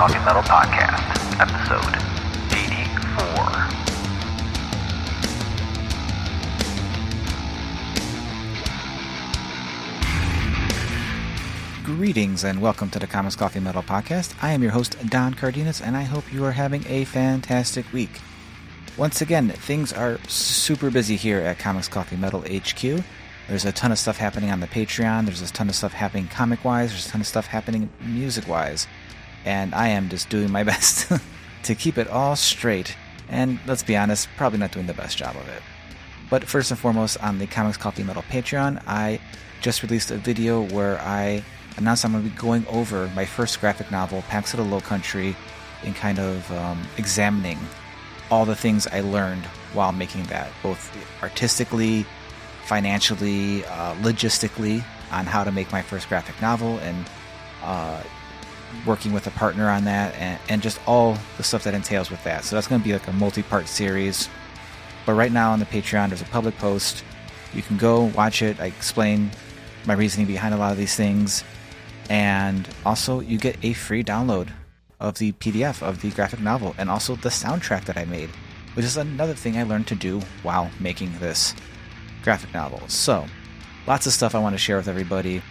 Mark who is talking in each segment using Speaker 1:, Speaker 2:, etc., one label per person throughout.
Speaker 1: Coffee Metal Podcast, episode 84.
Speaker 2: Greetings and welcome to the Comics Coffee Metal Podcast. I am your host, Don Cardenas, and I hope you are having a fantastic week. Once again, things are super busy here at Comics Coffee Metal HQ. There's a ton of stuff happening on the Patreon, there's a ton of stuff happening comic-wise, there's a ton of stuff happening music-wise, and I am just doing my best to keep it all straight, and let's be honest, probably not doing the best job of it. But first and foremost, on the Comics Coffee Metal Patreon, I just released a video where I announced I'm going to be going over my first graphic novel, Pax of the Lowcountry, and kind of examining all the things I learned while making that, both artistically, financially, logistically, on how to make my first graphic novel, and working with a partner on that, and just all the stuff that entails with that. So that's going to be like a multi-part series. But right now on the Patreon, there's a public post. You can go watch it. I explain my reasoning behind a lot of these things. And also, you get a free download of the PDF of the graphic novel, and also the soundtrack that I made, which is another thing I learned to do while making this graphic novel. So, lots of stuff I want to share with everybody.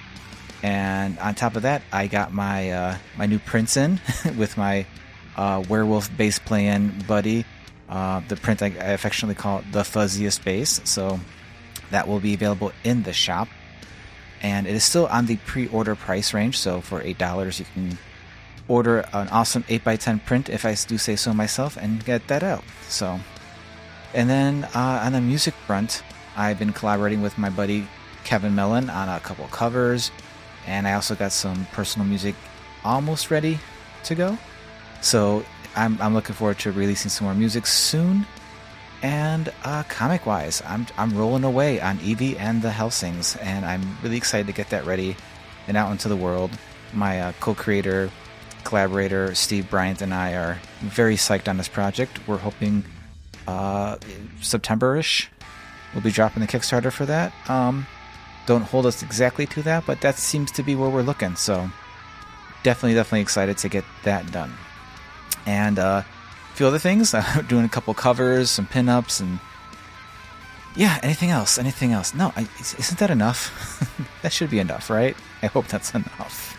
Speaker 2: And on top of that, I got my my new prints in with my werewolf bass playing buddy. The print I affectionately call the fuzziest bass. So that will be available in the shop. And it is still on the pre-order price range. So for $8, you can order an awesome 8x10 print, if I do say so myself, and get that out. So, and then on the music front, I've been collaborating with my buddy Kevin Mellon on a couple covers, and I also got some personal music almost ready to go. So I'm looking forward to releasing some more music soon. And comic-wise, I'm rolling away on Eevee and the Hellsings, and I'm really excited to get that ready and out into the world. My co-creator, collaborator, Steve Bryant, and I are very psyched on this project. We're hoping September-ish we'll be dropping the Kickstarter for that. Don't hold us exactly to that, but that seems to be where we're looking. So definitely excited to get that done. And a few other things. Doing a couple covers, some pinups, and yeah, anything else? No, isn't that enough? That should be enough, right? I hope that's enough.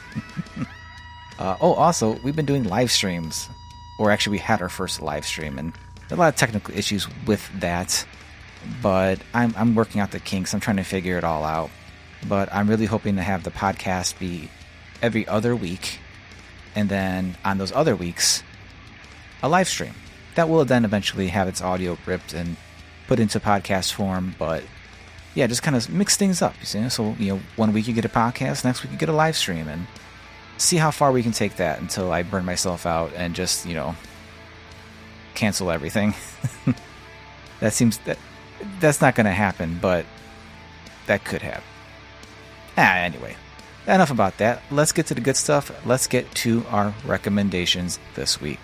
Speaker 2: Also, we've been doing live streams, or actually we had our first live stream, and there are a lot of technical issues with that, but I'm working out the kinks. I'm trying to figure it all out, but I'm really hoping to have the podcast be every other week, and then on those other weeks, a live stream that will then eventually have its audio ripped and put into podcast form. But yeah, just kind of mix things up, you see. So, one week you get a podcast, next week you get a live stream, and see how far we can take that until I burn myself out and just, cancel everything. That's not going to happen, but that could happen. Anyway, enough about that. Let's get to the good stuff. Let's get to our recommendations this week.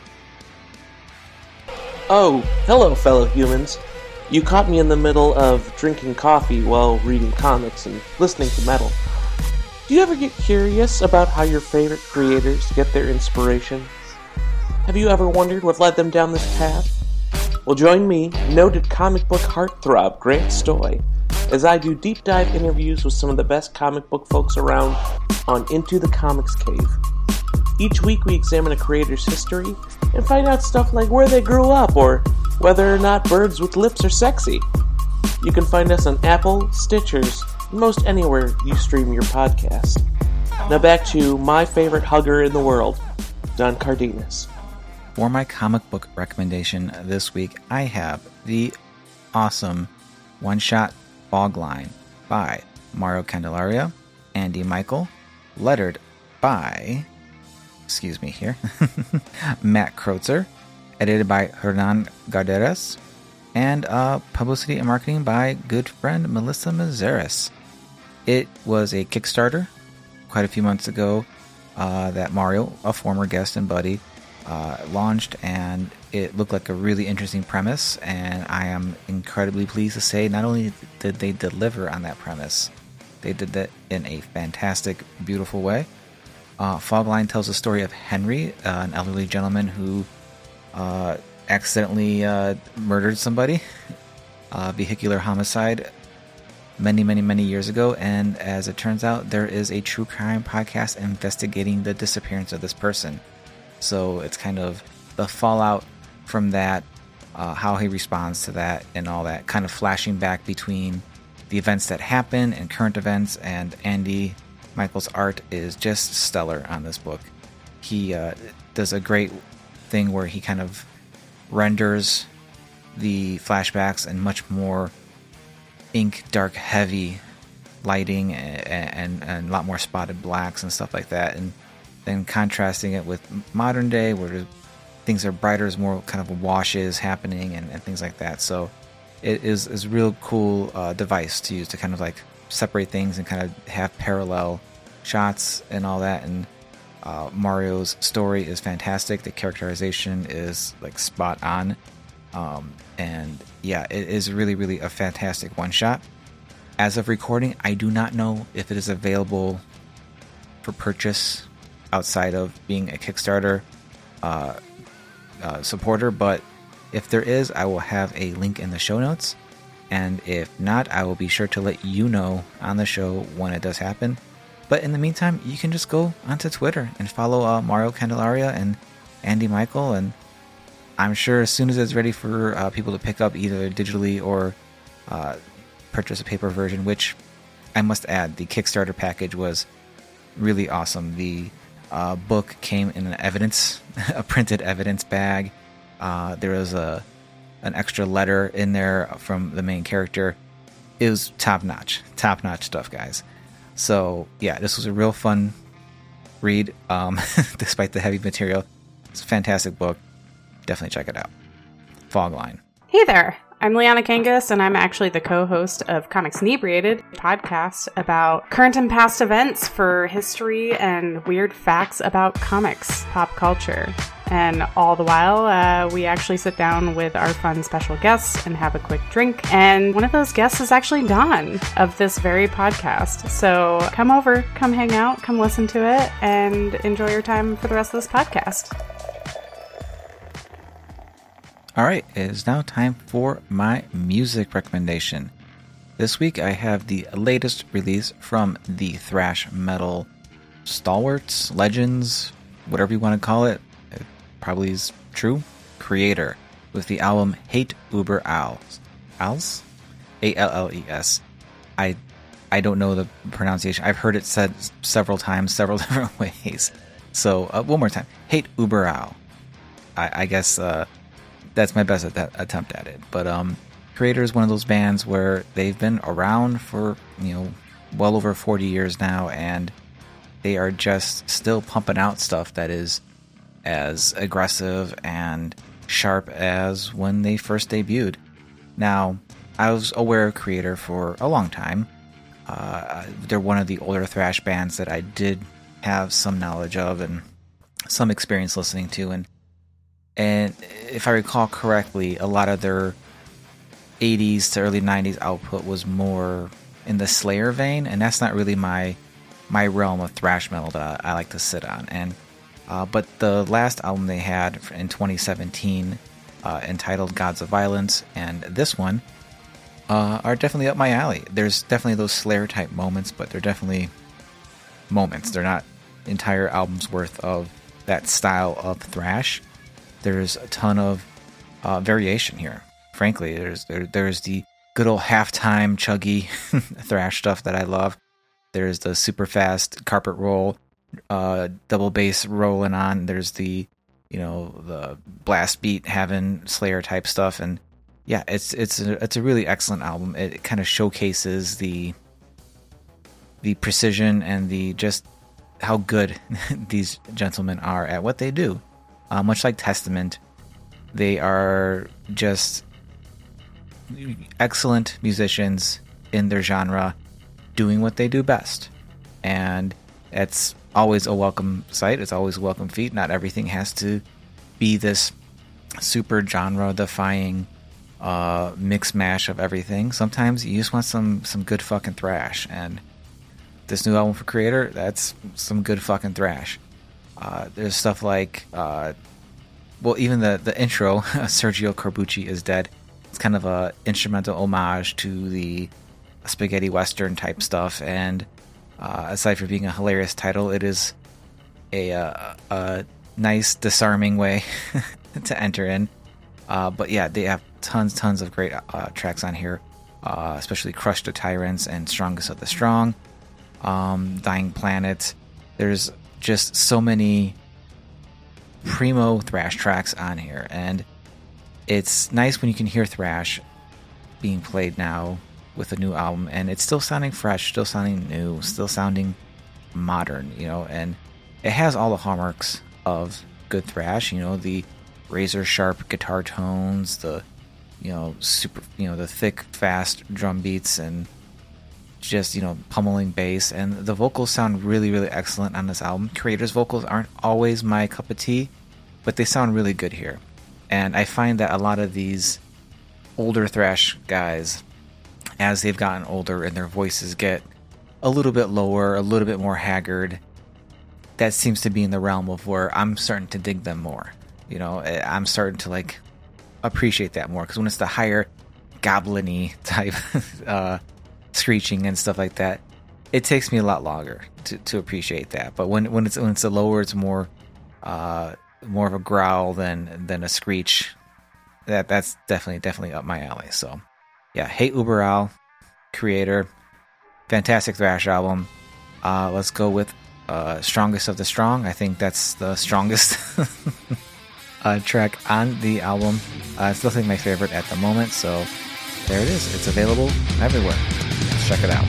Speaker 3: Oh, hello, fellow humans. You caught me in the middle of drinking coffee while reading comics and listening to metal. Do you ever get curious about how your favorite creators get their inspiration? Have you ever wondered what led them down this path? Well, join me, noted comic book heartthrob Grant Stoy, as I do deep dive interviews with some of the best comic book folks around on Into the Comics Cave. Each week we examine a creator's history and find out stuff like where they grew up or whether or not birds with lips are sexy. You can find us on Apple, Stitchers, and most anywhere you stream your podcast. Now back to my favorite hugger in the world, Don Cardenas.
Speaker 2: For my comic book recommendation this week, I have the awesome one-shot Fogline by Mario Candelaria, Andy Michael, lettered by Matt Kreutzer, edited by Hernan Garderas, and publicity and marketing by good friend Melissa Mazares. It was a Kickstarter quite a few months ago that Mario, a former guest and buddy, launched, and it looked like a really interesting premise, and I am incredibly pleased to say not only did they deliver on that premise, they did that in a fantastic, beautiful way. Fogline tells the story of Henry, an elderly gentleman who accidentally murdered somebody, vehicular homicide, many years ago. And as it turns out, there is a true crime podcast investigating the disappearance of this person. So it's kind of the fallout from that, how he responds to that, and all that, kind of flashing back between the events that happen and current events. And Andy Michael's art is just stellar on this book. He does a great thing where he kind of renders the flashbacks in much more ink, dark, heavy lighting and a lot more spotted blacks and stuff like that. And then contrasting it with modern day where things are brighter, is more kind of washes happening and things like that. So it is a real cool device to use to kind of like separate things and kind of have parallel shots and all that. And Mario's story is fantastic. The characterization is like spot on. And yeah, it is really a fantastic one-shot. As of recording, I do not know if it is available for purchase outside of being a Kickstarter supporter, but if there is, I will have a link in the show notes. And if not, I will be sure to let you know on the show when it does happen. But in the meantime, you can just go onto Twitter and follow Mario Candelaria and Andy Michael, and I'm sure as soon as it's ready for people to pick up either digitally or purchase a paper version, which I must add, the Kickstarter package was really awesome. The book came in a printed evidence bag. There was an extra letter in there from the main character. It was top-notch stuff, guys. So yeah, this was a real fun read, despite the heavy material. It's a fantastic book. Definitely check it out. Fogline.
Speaker 4: Hey there. I'm Liana Kangas, and I'm actually the co-host of Comics Inebriated, a podcast about current and past events for history and weird facts about comics, pop culture. And all the while, we actually sit down with our fun special guests and have a quick drink. And one of those guests is actually Dawn of this very podcast. So come over, come hang out, come listen to it, and enjoy your time for the rest of this podcast.
Speaker 2: Alright, it is now time for my music recommendation. This week I have the latest release from the thrash metal stalwarts, legends, whatever you want to call it. It probably is true. Kreator, with the album Hate Uber Owls. Owls? A-L-L-E-S. I don't know the pronunciation. I've heard it said several times, several different ways. So, one more time. Hate Uber Owl. I guess, that's my best attempt at it. But Kreator is one of those bands where they've been around for, well over 40 years now, and they are just still pumping out stuff that is as aggressive and sharp as when they first debuted. Now, I was aware of Kreator for a long time. They're one of the older thrash bands that I did have some knowledge of and some experience listening to, and if I recall correctly, a lot of their 80s to early 90s output was more in the Slayer vein, and that's not really my realm of thrash metal that I like to sit on. And but the last album they had in 2017, entitled Gods of Violence, and this one are definitely up my alley. There's definitely those Slayer type moments, but they're definitely moments. They're not entire albums worth of that style of thrash. There's a ton of variation here. Frankly, there's the good old halftime chuggy thrash stuff that I love. There's the super fast carpet roll, double bass rolling on. There's the blast beat having Slayer type stuff, and yeah, it's a really excellent album. It kind of showcases the precision and the just how good these gentlemen are at what they do. Much like Testament, they are just excellent musicians in their genre, doing what they do best. And it's always a welcome sight. It's always a welcome feat. Not everything has to be this super genre-defying mix mash of everything. Sometimes you just want some good fucking thrash. And this new album for Kreator, that's some good fucking thrash. There's stuff like, even the intro, Sergio Corbucci is Dead. It's kind of a instrumental homage to the spaghetti western type stuff, and aside from being a hilarious title, it is a nice disarming way to enter in. But yeah, they have tons of great tracks on here, especially Crush the Tyrants and Strongest of the Strong, Dying Planet. There's just so many primo thrash tracks on here, and it's nice when you can hear thrash being played now with a new album, and it's still sounding fresh, still sounding new, still sounding modern, and it has all the hallmarks of good thrash, the razor sharp guitar tones, the super, the thick fast drum beats, and just pummeling bass, and the vocals sound really excellent on this album. Kreator's vocals aren't always my cup of tea, but they sound really good here. And I find that a lot of these older thrash guys, as they've gotten older and their voices get a little bit lower, a little bit more haggard, that seems to be in the realm of where I'm starting to dig them more. I'm starting to appreciate that more, because when it's the higher goblin-y type screeching and stuff like that, it takes me a lot longer to appreciate that. But when it's a lower, it's more of a growl than a screech. That's definitely up my alley. So yeah, Hey Uberal, Kreator, fantastic thrash album. Let's go with Strongest of the Strong. I think that's the strongest track on the album. It's definitely my favorite at the moment, so there it is. It's available everywhere. Let's check it out.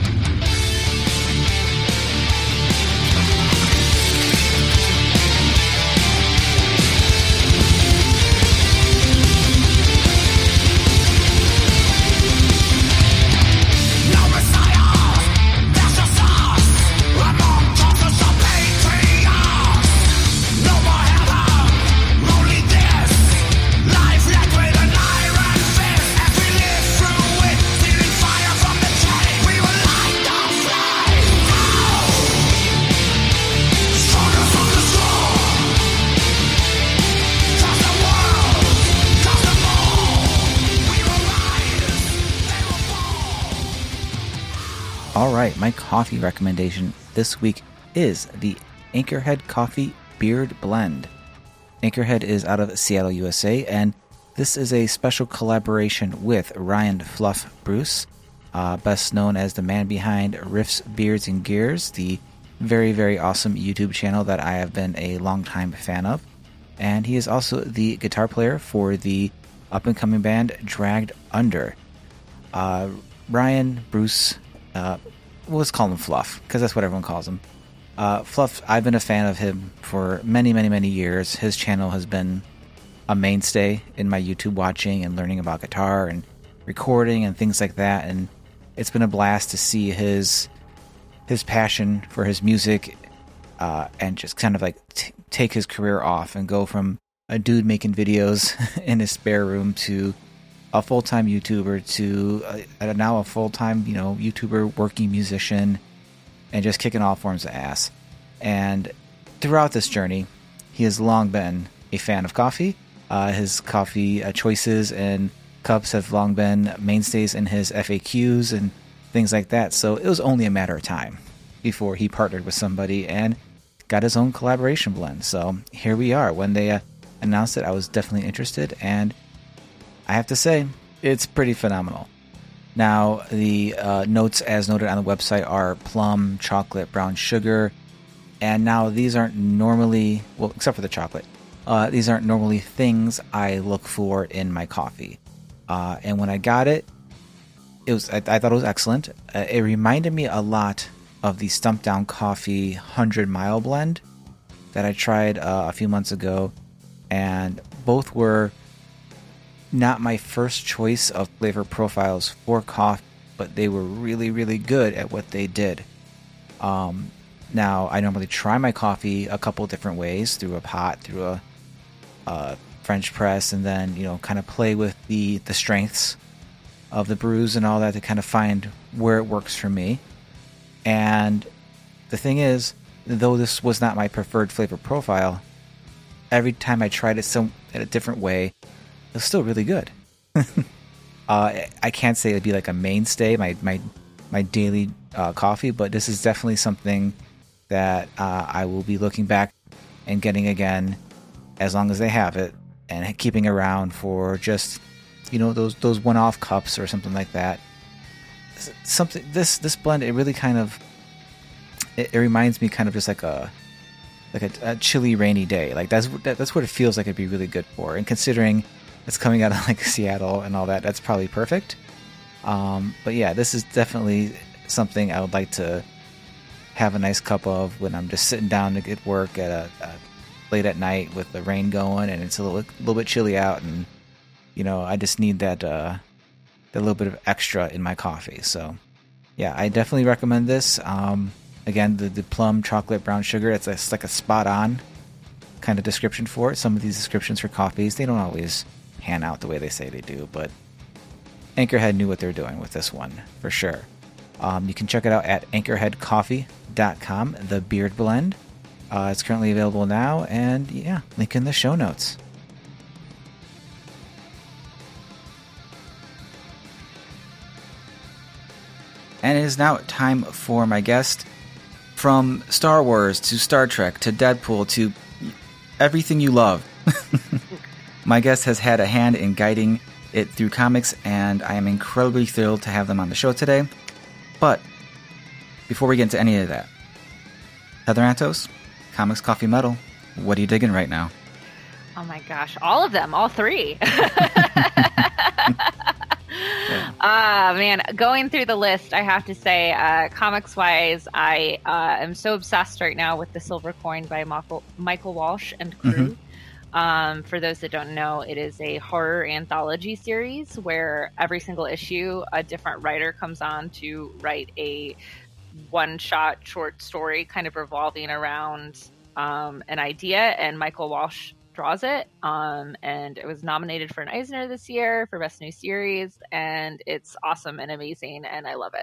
Speaker 2: Alright, my coffee recommendation this week is the Anchorhead Coffee Beard Blend. Anchorhead is out of Seattle, USA, and this is a special collaboration with Ryan Fluff Bruce, best known as the man behind Riffs, Beards, and Gears, the very awesome YouTube channel that I have been a long-time fan of. And he is also the guitar player for the up-and-coming band Dragged Under. Ryan Bruce, let's call him Fluff, because that's what everyone calls him. Fluff, I've been a fan of him for many years. His channel has been a mainstay in my YouTube watching and learning about guitar and recording and things like that, and it's been a blast to see his passion for his music and just kind of take his career off and go from a dude making videos in his spare room to a full-time YouTuber to now a full-time, YouTuber, working musician, and just kicking all forms of ass. And throughout this journey, he has long been a fan of coffee. His coffee choices and cups have long been mainstays in his FAQs and things like that. So it was only a matter of time before he partnered with somebody and got his own collaboration blend. So here we are. When they announced it, I was definitely interested, and I have to say, it's pretty phenomenal. Now, the notes as noted on the website are plum, chocolate, brown sugar, and now these aren't normally, well, except for the chocolate, these aren't normally things I look for in my coffee. And when I got it, I thought it was excellent. It reminded me a lot of the Stumptown Coffee 100 Mile blend that I tried a few months ago, and both were not my first choice of flavor profiles for coffee, but they were really good at what they did. Now, I normally try my coffee a couple different ways, through a pot, through a French press, and then, kind of play with the strengths of the brews and all that to kind of find where it works for me. And the thing is, though this was not my preferred flavor profile, every time I tried it in a different way, it was still really good. I can't say it'd be like a mainstay, my daily coffee, but this is definitely something that I will be looking back and getting again as long as they have it, and keeping around for just, those one-off cups or something like that. This blend, it really kind of it reminds me kind of just like a chilly, rainy day. Like that's what it feels like it'd be really good for. And considering it's coming out of like Seattle and all that, that's probably perfect. But yeah, this is definitely something I would like to have a nice cup of when I'm just sitting down to get work at late at night with the rain going and it's a little bit chilly out, and I just need that little bit of extra in my coffee. So yeah, I definitely recommend this. Again, the plum chocolate brown sugar, it's like a spot on kind of description for it. Some of these descriptions for coffees, they don't always pan out the way they say they do, but Anchorhead knew what they're doing with this one for sure. You can check it out at anchorheadcoffee.com, the Beard Blend. It's currently available now, and yeah, link in the show notes. And it is now time for my guest. From Star Wars to Star Trek to Deadpool to everything you love. My guest has had a hand in guiding it through comics, and I am incredibly thrilled to have them on the show today. But before we get into any of that, Heather Antos, Comics Coffee Metal, what are you digging right now?
Speaker 5: Oh my gosh, all of them, all three. Man, going through the list, I have to say, comics-wise, I am so obsessed right now with The Silver Coin by Michael Walsh and crew. Mm-hmm. For those that don't know, it is a horror anthology series where every single issue, a different writer comes on to write a one-shot short story kind of revolving around an idea, and Michael Walsh draws it, and it was nominated for an Eisner this year for Best New Series, and it's awesome and amazing, and I love it.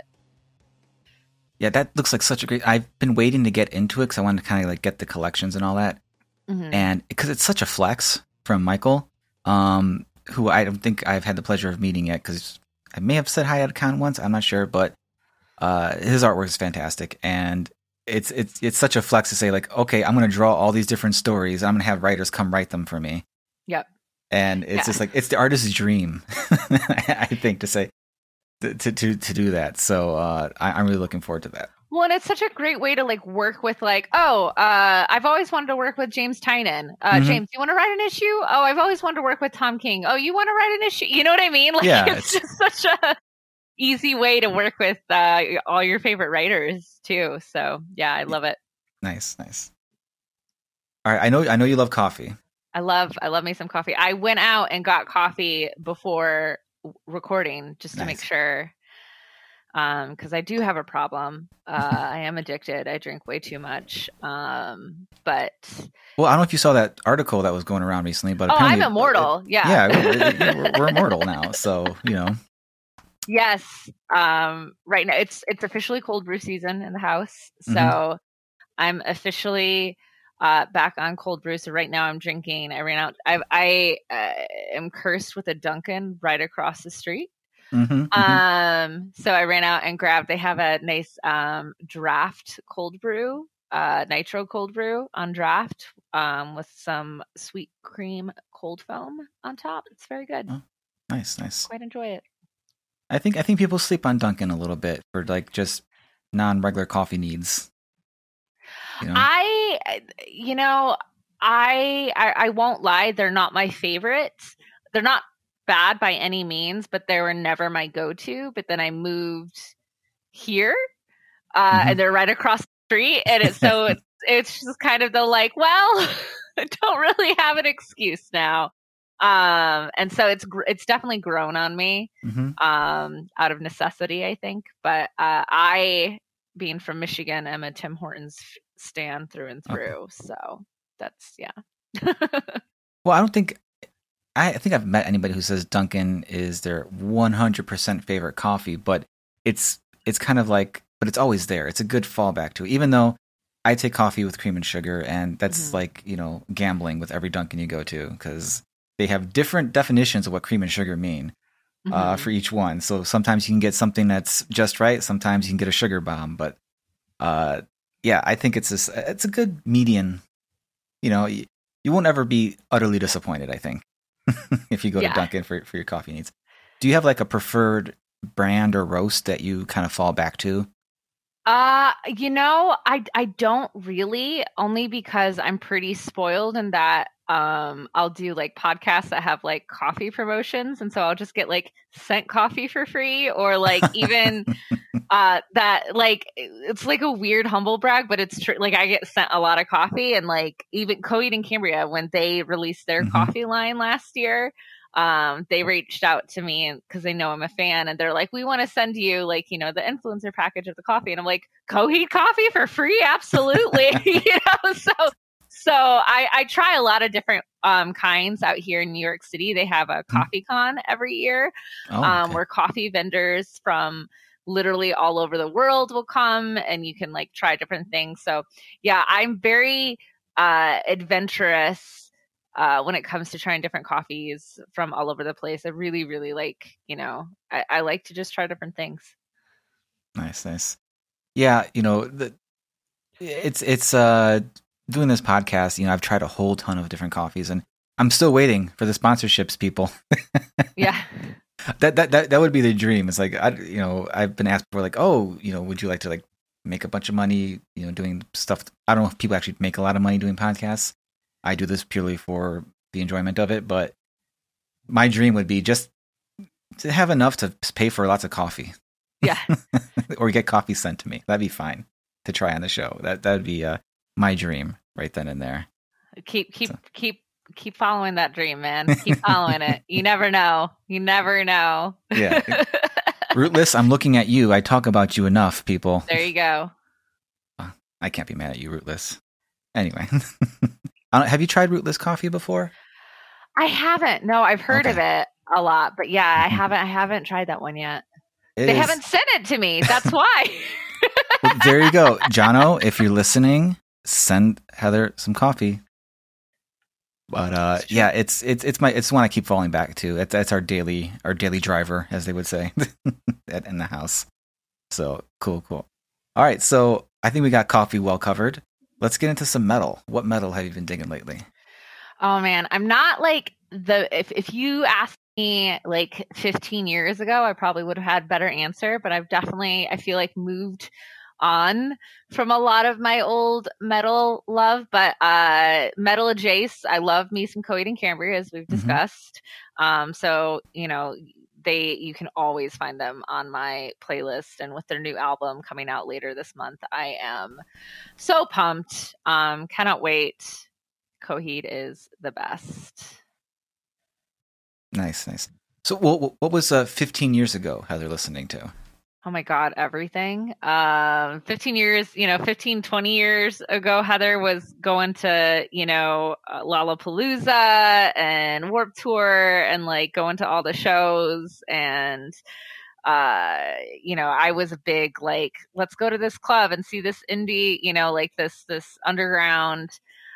Speaker 2: Yeah, that looks like such a great... I've been waiting to get into it because I wanted to kind of like get the collections and all that, and because it's such a flex from Michael, who I don't think I've had the pleasure of meeting yet, because I may have said hi at a con once, I'm not sure, but his artwork is fantastic, and it's such a flex to say like, okay, I'm going to draw all these different stories. I'm going to have writers come write them for me.
Speaker 5: Yep.
Speaker 2: And it's just like, it's the artist's dream, I think, to say, to do that. So I'm really looking forward to that.
Speaker 5: Well, and it's such a great way to like work with like, I've always wanted to work with James Tynion. James, you want to write an issue? Oh, I've always wanted to work with Tom King. Oh, you want to write an issue? You know what I mean? Like, yeah, it's just such a easy way to work with all your favorite writers too. So yeah, I love it.
Speaker 2: Nice. All right, I know you love coffee.
Speaker 5: I love me some coffee. I went out and got coffee before recording just to make sure, because I do have a problem. I am addicted. I drink way too much. But
Speaker 2: well, I don't know if you saw that article that was going around recently, but
Speaker 5: I'm immortal.
Speaker 2: Yeah, we're immortal now. So
Speaker 5: Yes. Right now it's officially cold brew season in the house. So I'm officially back on cold brew. So right now I'm drinking. I ran out. I am cursed with a Dunkin' right across the street. So I ran out and grabbed. They have a nice draft cold brew, nitro cold brew on draft, with some sweet cream cold foam on top. It's very good.
Speaker 2: Oh, nice.
Speaker 5: Quite enjoy it.
Speaker 2: I think people sleep on Dunkin' a little bit for like just non-regular coffee needs.
Speaker 5: I won't lie, they're not my favorites. They're not bad by any means, but they were never my go-to. But then I moved here, and they're right across the street, and it's just kind of the like, well, I don't really have an excuse now. And so it's definitely grown on me, out of necessity, I think. But I, being from Michigan, am a Tim Hortons stan through and through. Okay. So that's, yeah.
Speaker 2: Well, I think I've met anybody who says Dunkin' is their 100% favorite coffee, but it's kind of like but it's always there. It's a good fallback to it, even though I take coffee with cream and sugar, and that's like, gambling with every Dunkin' you go to, because they have different definitions of what cream and sugar mean for each one. So sometimes you can get something that's just right. Sometimes you can get a sugar bomb, but yeah, I think it's a good median. You won't ever be utterly disappointed, I think, if you go to Dunkin' for your coffee needs. Do you have like a preferred brand or roast that you kind of fall back to?
Speaker 5: I don't really, only because I'm pretty spoiled in that I'll do like podcasts that have like coffee promotions, and so I'll just get like sent coffee for free, or like even that, like, it's like a weird humble brag, but it's true. Like, I get sent a lot of coffee, and like even Coheed and Cambria, when they released their coffee line last year, they reached out to me because they know I'm a fan, and they're like, we want to send you like, the influencer package of the coffee. And I'm like, Coheed coffee for free? Absolutely. So I try a lot of different kinds out here in New York City. They have a coffee con every year where coffee vendors from literally all over the world will come, and you can like try different things. So yeah, I'm very adventurous when it comes to trying different coffees from all over the place. I really, really like, I like to just try different things.
Speaker 2: Nice. Yeah, it's doing this podcast, I've tried a whole ton of different coffees, and I'm still waiting for the sponsorships, people.
Speaker 5: Yeah.
Speaker 2: That would be the dream. It's like, I've been asked before, like, oh, would you like to like make a bunch of money, doing stuff? I don't know if people actually make a lot of money doing podcasts. I do this purely for the enjoyment of it, but my dream would be just to have enough to pay for lots of coffee.
Speaker 5: Yeah.
Speaker 2: Or get coffee sent to me. That'd be fine to try on the show. That would be my dream right then and there. Keep
Speaker 5: following that dream, man. Keep following it. You never know.
Speaker 2: Yeah. Rootless, I'm looking at you. I talk about you enough, people.
Speaker 5: There you go.
Speaker 2: I can't be mad at you, Rootless. Anyway. Have you tried Rootless coffee before?
Speaker 5: I haven't. No, I've heard of it a lot, but yeah, I haven't tried that one yet. They haven't sent it to me. That's why.
Speaker 2: Well, there you go. Jono, if you're listening, send Heather some coffee. But yeah, it's one I keep falling back to. That's our daily driver, as they would say, in the house. So cool. All right, so I think we got coffee well covered. Let's get into some metal. What metal have you been digging lately?
Speaker 5: Oh man, I'm not like if you asked me like 15 years ago, I probably would have had a better answer, but I've definitely, I feel like, moved on from a lot of my old metal love. But metal adjace, I love me some Coheed and Cambria, as we've discussed. So you can always find them on my playlist, and with their new album coming out later this month, I am so pumped. Cannot wait. Coheed is the best.
Speaker 2: Nice. So what was 15 years ago Heather listening to?
Speaker 5: Oh my God, everything. 15 years, 20 years ago, Heather was going to, Lollapalooza and Warped Tour, and like going to all the shows. And, I was a big, like, let's go to this club and see this indie, like this underground,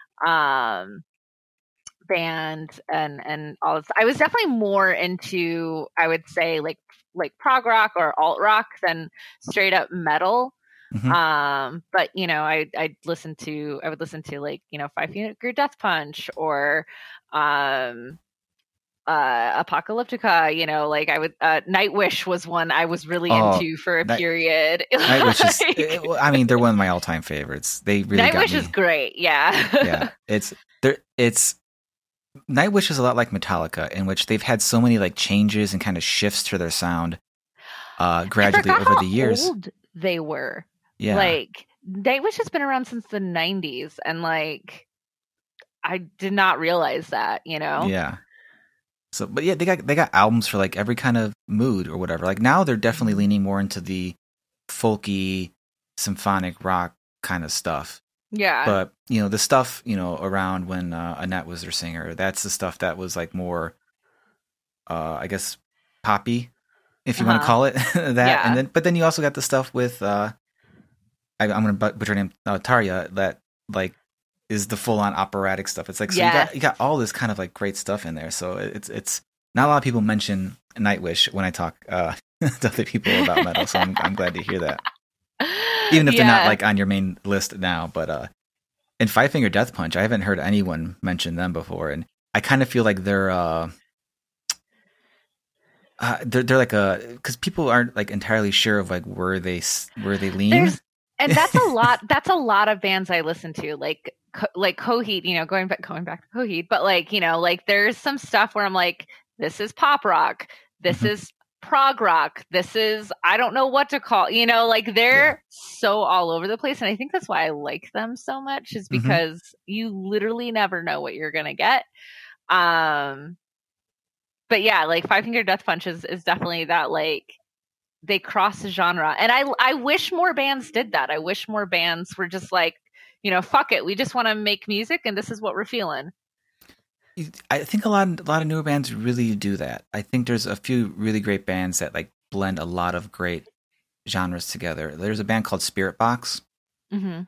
Speaker 5: band and all this. I was definitely more into, I would say, like prog rock or alt rock than straight up metal. But I would listen to like, 5 Finger Death Punch or Apocalyptica, like I would Nightwish was one I was really into for a period.
Speaker 2: Nightwish is they're one of my all-time favorites. They really
Speaker 5: Nightwish is great.
Speaker 2: Yeah. It's Nightwish is a lot like Metallica, in which they've had so many like changes and kind of shifts to their sound gradually over the years.
Speaker 5: How old they were.
Speaker 2: Yeah.
Speaker 5: Like Nightwish has been around since the 90s, and like I did not realize that,
Speaker 2: Yeah. So, but yeah, they got albums for like every kind of mood or whatever. Like now they're definitely leaning more into the folky, symphonic rock kind of stuff.
Speaker 5: Yeah.
Speaker 2: But, the stuff, around when Annette was their singer, that's the stuff that was like more, I guess, poppy, if you want to call it that. Yeah. But then you also got the stuff with I'm going to butcher her name, Tarja, that like is the full on operatic stuff. It's like, so
Speaker 5: Yeah.
Speaker 2: you got all this kind of like great stuff in there. So it's not a lot of people mention Nightwish when I talk to other people about metal. So I'm glad to hear that. Even if they're not like on your main list now, but and Five Finger Death Punch, I haven't heard anyone mention them before, and I kind of feel like they're like because people aren't like entirely sure of like where they lean.
Speaker 5: And that's a lot. That's a lot of bands I listen to, like Coheed. You know, going back to Coheed, but like, you know, like there's some stuff where I'm like, this is pop rock, this is prog rock, this is, I don't know what to call. You know, like they're so all over the place, and I think that's why I like them so much, is because you literally never know what you're gonna get. But yeah, like Five Finger Death Punch is definitely that, like, they cross the genre. And I wish more bands did that. I wish more bands were just like, you know, fuck it, we just want to make music and this is what we're feeling.
Speaker 2: I think a lot of newer bands really do that. I think there's a few really great bands that like blend a lot of great genres together. There's a band called Spirit Box. And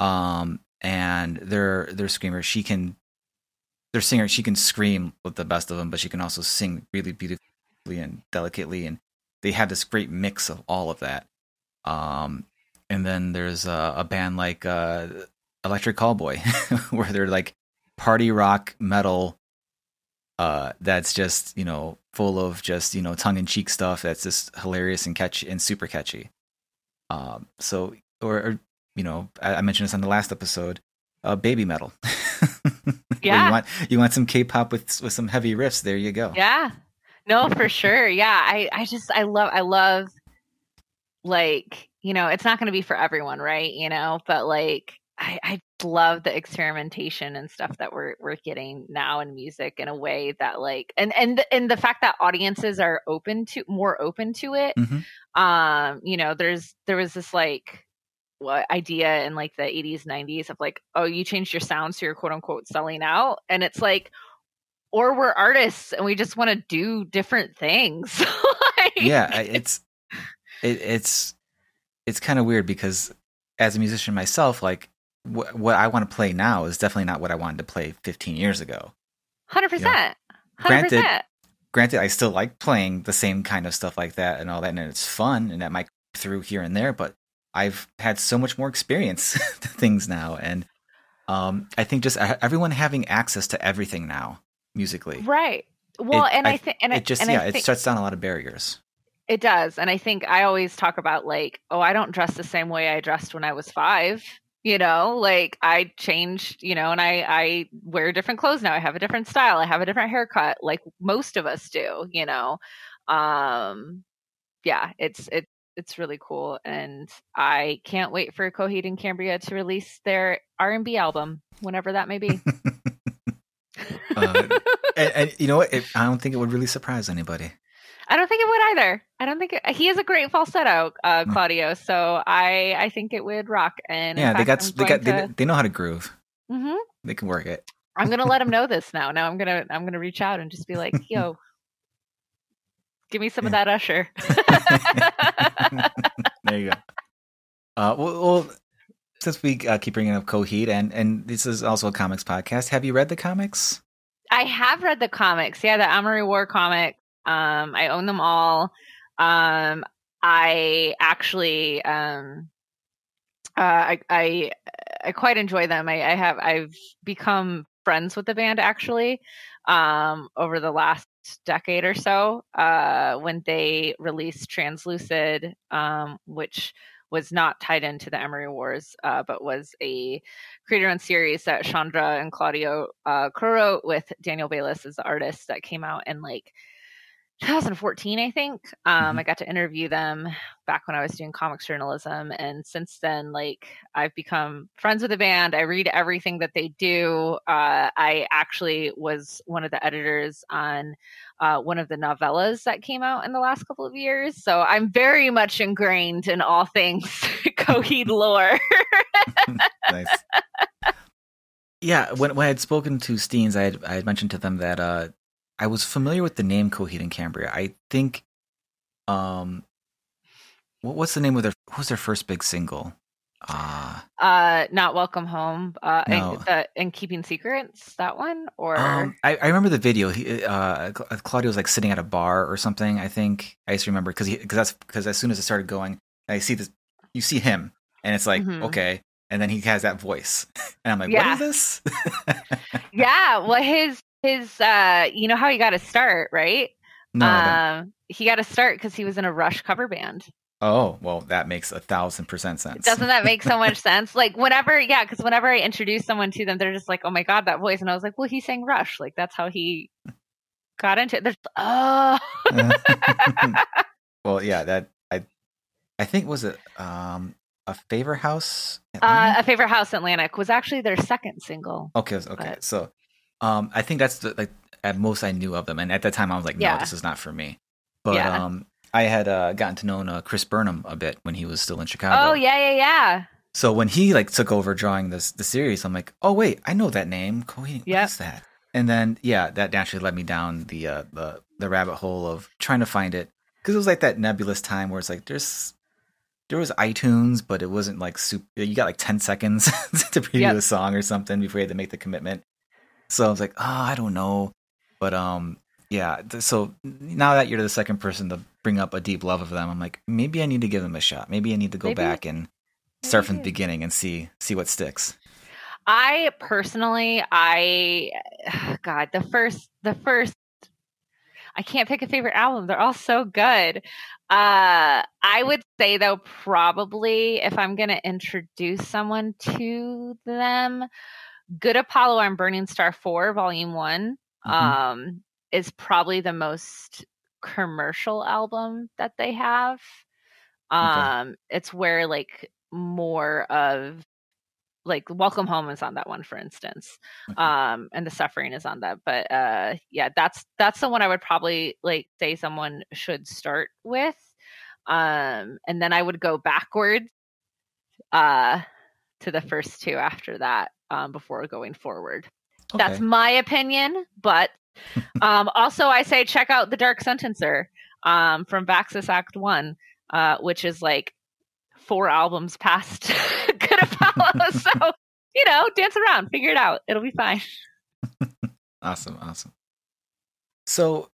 Speaker 2: their screamer, their singer, she can scream with the best of them, but she can also sing really beautifully and delicately, and they have this great mix of all of that. And then there's a band like Electric Callboy, where they're like party rock metal that's just, you know, full of just, you know, tongue-in-cheek stuff that's just hilarious and catchy and super catchy. So, or you know, I mentioned this on the last episode, baby metal.
Speaker 5: Yeah.
Speaker 2: you want some K-pop with some heavy riffs, there you go.
Speaker 5: Yeah. No, for sure. Yeah. I love, like, you know, it's not going to be for everyone, right? You know, but like, I love the experimentation and stuff that we're getting now in music in a way that like, and the fact that audiences are more open to it. You know, there was this like idea in like the 80s, 90s of like, oh, you changed your sound, so you're quote unquote selling out. And it's like, or we're artists and we just want to do different things. Like,
Speaker 2: yeah, it's kind of weird because as a musician myself, like what I want to play now is definitely not what I wanted to play 15 years ago.
Speaker 5: 100%.
Speaker 2: You know?
Speaker 5: 100%.
Speaker 2: Granted, I still like playing the same kind of stuff like that and all that, and it's fun, and that might go through here and there, but I've had so much more experience to things now, and I think just everyone having access to everything now musically,
Speaker 5: right? Well,
Speaker 2: it shuts down a lot of barriers.
Speaker 5: It does, and I think I always talk about like, oh, I don't dress the same way I dressed when I was 5. You know, like I changed, you know, and I wear different clothes now. I have a different style. I have a different haircut, like most of us do. You know, yeah, it's really cool, and I can't wait for Coheed and Cambria to release their R&B album, whenever that may be.
Speaker 2: And you know what? I don't think it would really surprise anybody.
Speaker 5: I don't think it would either. I don't think he has a great falsetto, Claudio. So I think it would rock. And
Speaker 2: yeah,
Speaker 5: fact,
Speaker 2: they know how to groove.
Speaker 5: Mm-hmm.
Speaker 2: They can work it.
Speaker 5: I'm gonna let him know this now. Now I'm gonna reach out and just be like, yo, give me some of that Usher.
Speaker 2: There you go. Well, since we keep bringing up Coheed, and this is also a comics podcast, have you read the comics?
Speaker 5: I have read the comics. Yeah, the Amory War comic. I own them all. I actually, I quite enjoy them. I've become friends with the band actually, over the last decade or so, when they released Translucid, which was not tied into the Emery Wars, but was a creator-owned series that Chandra and Claudio co-wrote with Daniel Bayliss as the artist, that came out in like 2014, I think. I got to interview them back when I was doing comics journalism, and since then, like, I've become friends with the band. I read everything that they do. I actually was one of the editors on one of the novellas that came out in the last couple of years, so I'm very much ingrained in all things Coheed lore.
Speaker 2: Nice. Yeah, when I had spoken to Steens, I had mentioned to them that I was familiar with the name Coheed and Cambria. I think, what's the name of what was their first big single?
Speaker 5: Not Welcome Home.
Speaker 2: No.
Speaker 5: And Keeping Secrets. That one, or
Speaker 2: I remember the video. Claudio was like sitting at a bar or something. I think I used to remember because as soon as it started going, I see this. You see him, and it's like okay, and then he has that voice, and I'm like, what is this?
Speaker 5: Yeah. Well, his you know how he got to start, right?
Speaker 2: No.
Speaker 5: He got to start because he was in a Rush cover band.
Speaker 2: Oh, well, that makes 1,000% sense.
Speaker 5: Doesn't that make so much sense? Like because whenever I introduce someone to them, they're just like, "Oh my god, that voice!" And I was like, "Well, he sang Rush. Like that's how he got into it." There's
Speaker 2: Well, yeah, I think was it a Favor House.
Speaker 5: A Favorite House Atlantic was actually their second single.
Speaker 2: Okay. But... So, I think that's like at most I knew of them, and at that time I was like, no, this is not for me. But I had gotten to know Chris Burnham a bit when he was still in Chicago.
Speaker 5: Oh yeah.
Speaker 2: So when he like took over drawing the series, I'm like, oh wait, I know that name. What is that? And then that naturally led me down the rabbit hole of trying to find it, because it was like that nebulous time where it's like there was iTunes, but it wasn't like super. You got like 10 seconds to preview a song or something before you had to make the commitment. So I was like, I don't know, but so now that you're the second person to bring up a deep love of them, I'm like, maybe I need to give them a shot. Maybe I need to go back and start from the beginning and see what sticks.
Speaker 5: I personally, the first, I can't pick a favorite album. They're all so good. I would say though, probably if I'm going to introduce someone to them, Good Apollo on Burning Star 4, Volume 1. Is probably the most commercial album that they have. It's where like more of like Welcome Home is on that one, for instance. And The Suffering is on that. But that's the one I would probably like say someone should start with. And then I would go backwards to the first two after that, before going forward. Okay. That's my opinion, but also I say check out The Dark Sentencer from Vaxis Act 1, which is like 4 albums past Good Apollo. So, dance around, figure it out. It'll be fine.
Speaker 2: Awesome. So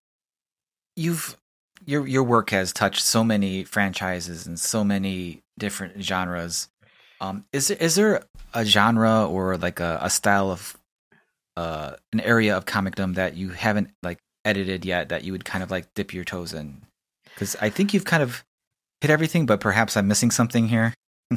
Speaker 2: your work has touched so many franchises and so many different genres. Is there a genre or like a style of an area of comicdom that you haven't like edited yet that you would kind of like dip your toes in? Because I think you've kind of hit everything, but perhaps I'm missing something here.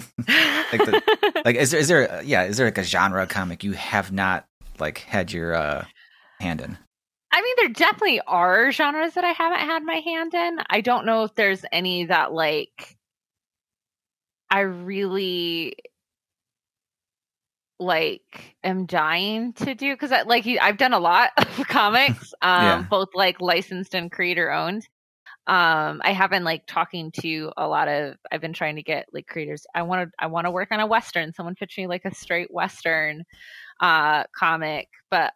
Speaker 2: Is there like a genre comic you have not like had your hand in?
Speaker 5: I mean, there definitely are genres that I haven't had my hand in. I don't know if there's any that like I really like am dying to do, because I've done a lot of comics, both like licensed and creator owned. I have been like talking to I've been trying to get like creators. I want to work on a Western. Someone pitched me like a straight Western comic, but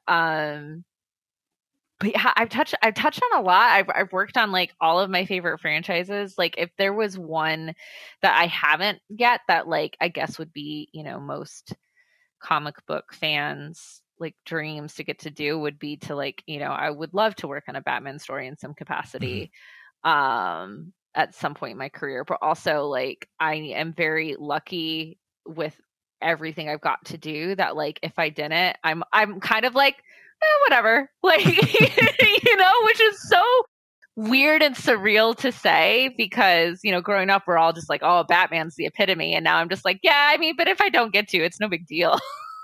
Speaker 5: yeah, I've touched on a lot. I've worked on like all of my favorite franchises. Like if there was one that I haven't yet that like I guess would be, most comic book fans like dreams to get to do would be to like, I would love to work on a Batman story in some capacity at some point in my career. But also like I am very lucky with everything I've got to do that like if I didn't, I'm kind of like whatever, like which is so weird and surreal to say, because growing up we're all just like, oh, Batman's the epitome, and now I'm just like, yeah, I mean, but if I don't get to, it's no big deal.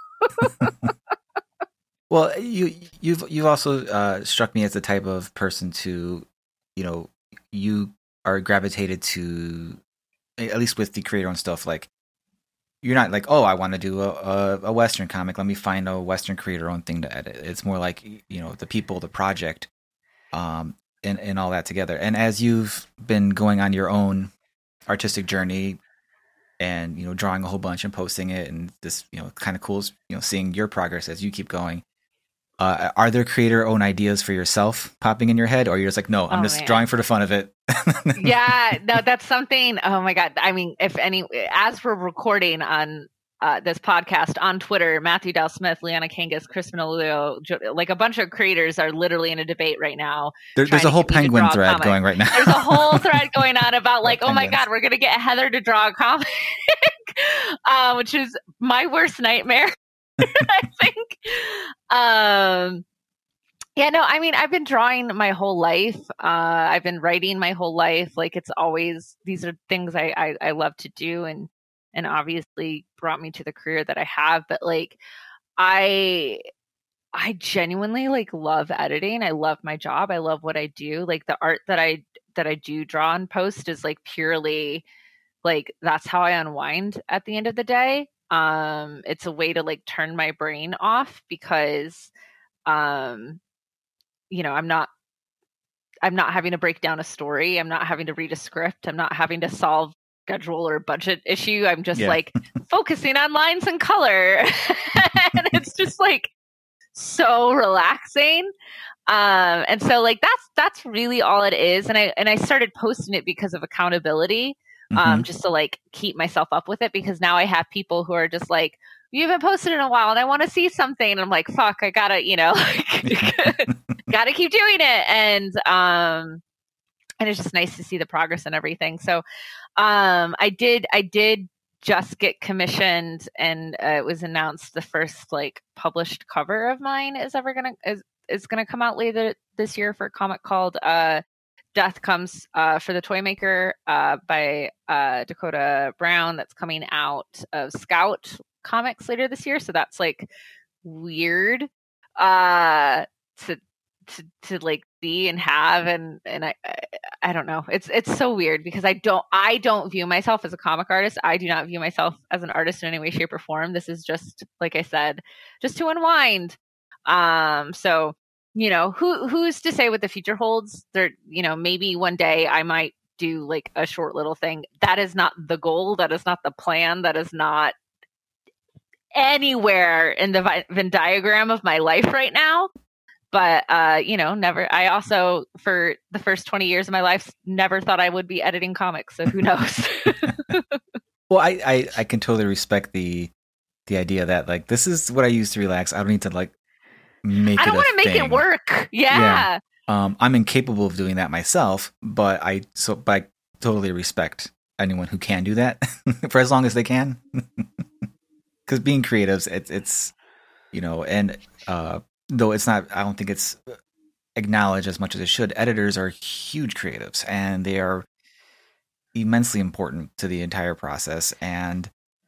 Speaker 2: Well, you've also struck me as the type of person to, you are gravitated to, at least with the creator and stuff, like you're not like, oh, I want to do a Western comic, let me find a Western creator-owned thing to edit. It's more like, the people, the project, and all that together. And as you've been going on your own artistic journey and, drawing a whole bunch and posting it, and this, kind of cool, seeing your progress as you keep going. Are there creator-owned ideas for yourself popping in your head, or you're just like, no, I'm just drawing for the fun of it?
Speaker 5: Yeah, no, that's something. Oh my God. I mean, as we're recording on this podcast on Twitter, Matthew Dell Smith, Liana Kangas, Chris Manolio, like a bunch of creators are literally in a debate right now.
Speaker 2: There's a whole Penguin thread going right now.
Speaker 5: There's a whole thread going on about like, oh my God, we're going to get Heather to draw a comic, which is my worst nightmare. I think. Yeah, no, I mean, I've been drawing my whole life. I've been writing my whole life. Like, it's always, these are things I love to do, and obviously brought me to the career that I have. But like, I genuinely like love editing. I love my job. I love what I do. Like, the art that I do draw and post is like purely like, that's how I unwind at the end of the day. It's a way to like turn my brain off because, you know, I'm not having to break down a story. I'm not having to read a script. I'm not having to solve schedule or budget issue. I'm just like focusing on lines and color. And it's just like so relaxing. And so like, that's really all it is. And I started posting it because of accountability. Just to like keep myself up with it, because now I have people who are just like, you haven't posted in a while and I want to see something. And I'm like, fuck, I gotta, you know, gotta keep doing it. And it's just nice to see the progress and everything. So, I did just get commissioned, and it was announced the first like published cover of mine is gonna come out later this year for a comic called, Death Comes for the Toymaker by Dakota Brown. That's coming out of Scout Comics later this year. So that's like weird to like see and have, and I don't know. It's so weird because I don't view myself as a comic artist. I do not view myself as an artist in any way, shape, or form. This is just, like I said, just to unwind. So, you know, who's to say what the future holds? There, you know, maybe one day I might do like a short little thing. That is not the goal. That is not the plan. That is not anywhere in the Venn diagram of my life right now. But, you know, never. I also, for the first 20 years of my life, never thought I would be editing comics. So who knows?
Speaker 2: Well, I can totally respect the idea that like, this is what I use to relax. I don't need to like I don't want to make
Speaker 5: it work. Yeah.
Speaker 2: I'm incapable of doing that myself, but I totally respect anyone who can do that for as long as they can. Because being creatives, it's you know, and though it's not, I don't think it's acknowledged as much as it should. Editors are huge creatives, and they are immensely important to the entire process. And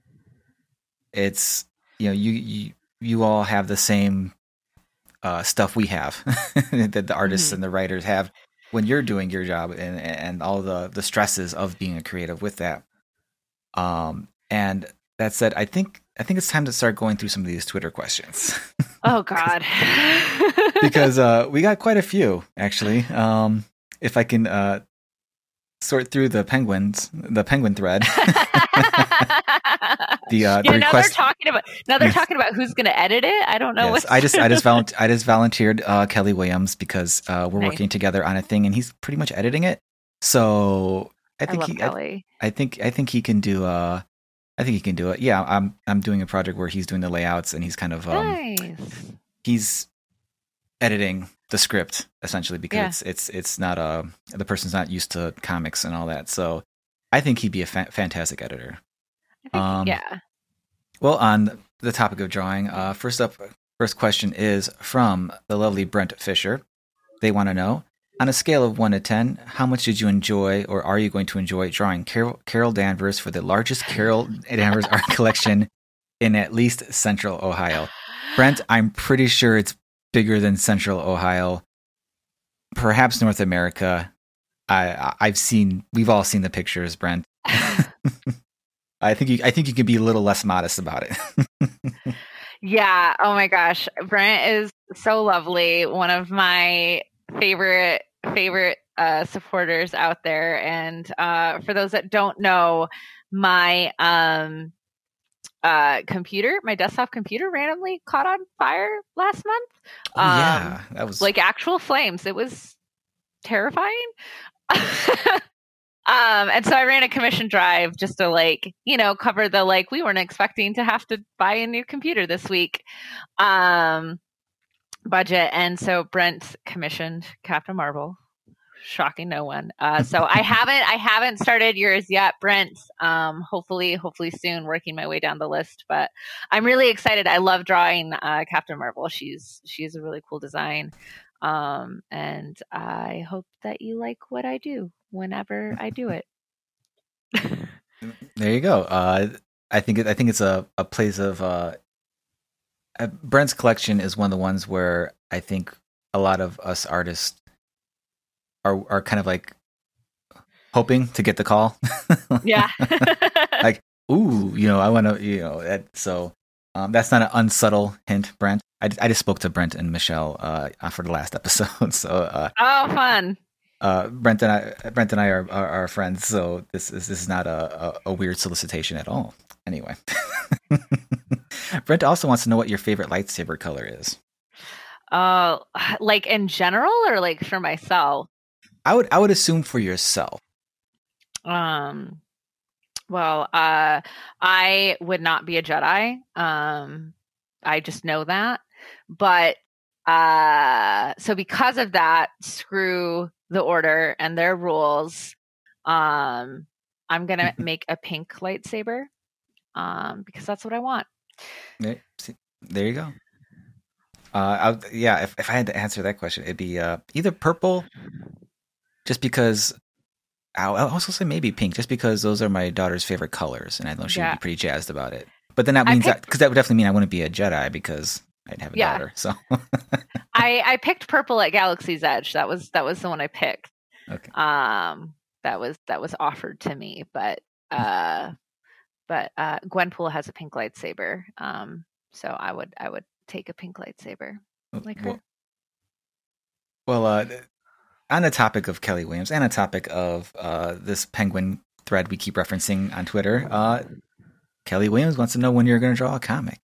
Speaker 2: it's, you know, you all have the same stuff we have that the artists and the writers have when you're doing your job, and all the stresses of being a creative with that. And that said, I think it's time to start going through some of these Twitter questions.
Speaker 5: Oh God.
Speaker 2: Because we got quite a few actually. If I can sort through the penguin thread.
Speaker 5: Now they're talking about who's going to edit it. I don't know.
Speaker 2: Yes, I just volunteered Kelly Williams because we're working together on a thing, and he's pretty much editing it. So I think he can do. I think he can do it. Yeah, I'm doing a project where he's doing the layouts, and he's kind of
Speaker 5: nice.
Speaker 2: He's editing the script essentially, because it's not the person's not used to comics and all that. So I think he'd be a fantastic editor. Well, on the topic of drawing, first question is from the lovely Brent Fisher. They want to know, on a scale of 1 to 10, how much did you enjoy, or are you going to enjoy, drawing Carol Danvers for the largest Carol Danvers art collection in at least Central Ohio? Brent, I'm pretty sure it's bigger than Central Ohio, perhaps North America. We've all seen the pictures, Brent. I think you could be a little less modest about it.
Speaker 5: Yeah. Oh my gosh. Brent is so lovely. One of my favorite supporters out there. And for those that don't know, my my desktop computer randomly caught on fire last month.
Speaker 2: Oh, yeah, that was
Speaker 5: like actual flames. It was terrifying. And so I ran a commission drive just to cover the we weren't expecting to have to buy a new computer this week budget. And so Brent commissioned Captain Marvel, shocking no one. So I haven't started yours yet, Brent. Hopefully soon, working my way down the list. But I'm really excited. I love drawing Captain Marvel. She's a really cool design. And I hope that you like what I do whenever I do it.
Speaker 2: There you go. I think it's a place of Brent's collection is one of the ones where I think a lot of us artists are kind of like hoping to get the call.
Speaker 5: Yeah.
Speaker 2: Like, ooh, I want to, so that's not an unsubtle hint, Brent. I just spoke to Brent and Michelle for the last episode. So
Speaker 5: oh, fun.
Speaker 2: Brent and I are friends, so this is not a weird solicitation at all. Anyway, Brent also wants to know what your favorite lightsaber color is.
Speaker 5: Like in general, or like for myself?
Speaker 2: I would assume for yourself.
Speaker 5: Well, I would not be a Jedi. I just know that. But so because of that, screw the Order and their rules. I'm gonna make a pink lightsaber because that's what I want.
Speaker 2: There you go. If I had to answer that question, it'd be either purple, just because. I'll also say maybe pink, just because those are my daughter's favorite colors, and I know she'd be pretty jazzed about it. But then that means because that would definitely mean I wouldn't be a Jedi because I'd have a daughter. So
Speaker 5: I picked purple at Galaxy's Edge. That was the one I picked.
Speaker 2: Okay.
Speaker 5: That was offered to me, but Gwenpool has a pink lightsaber. So I would take a pink lightsaber like her.
Speaker 2: Well, on the topic of Kelly Williams and a topic of this Penguin thread we keep referencing on Twitter, Kelly Williams wants to know when you're going to draw a comic.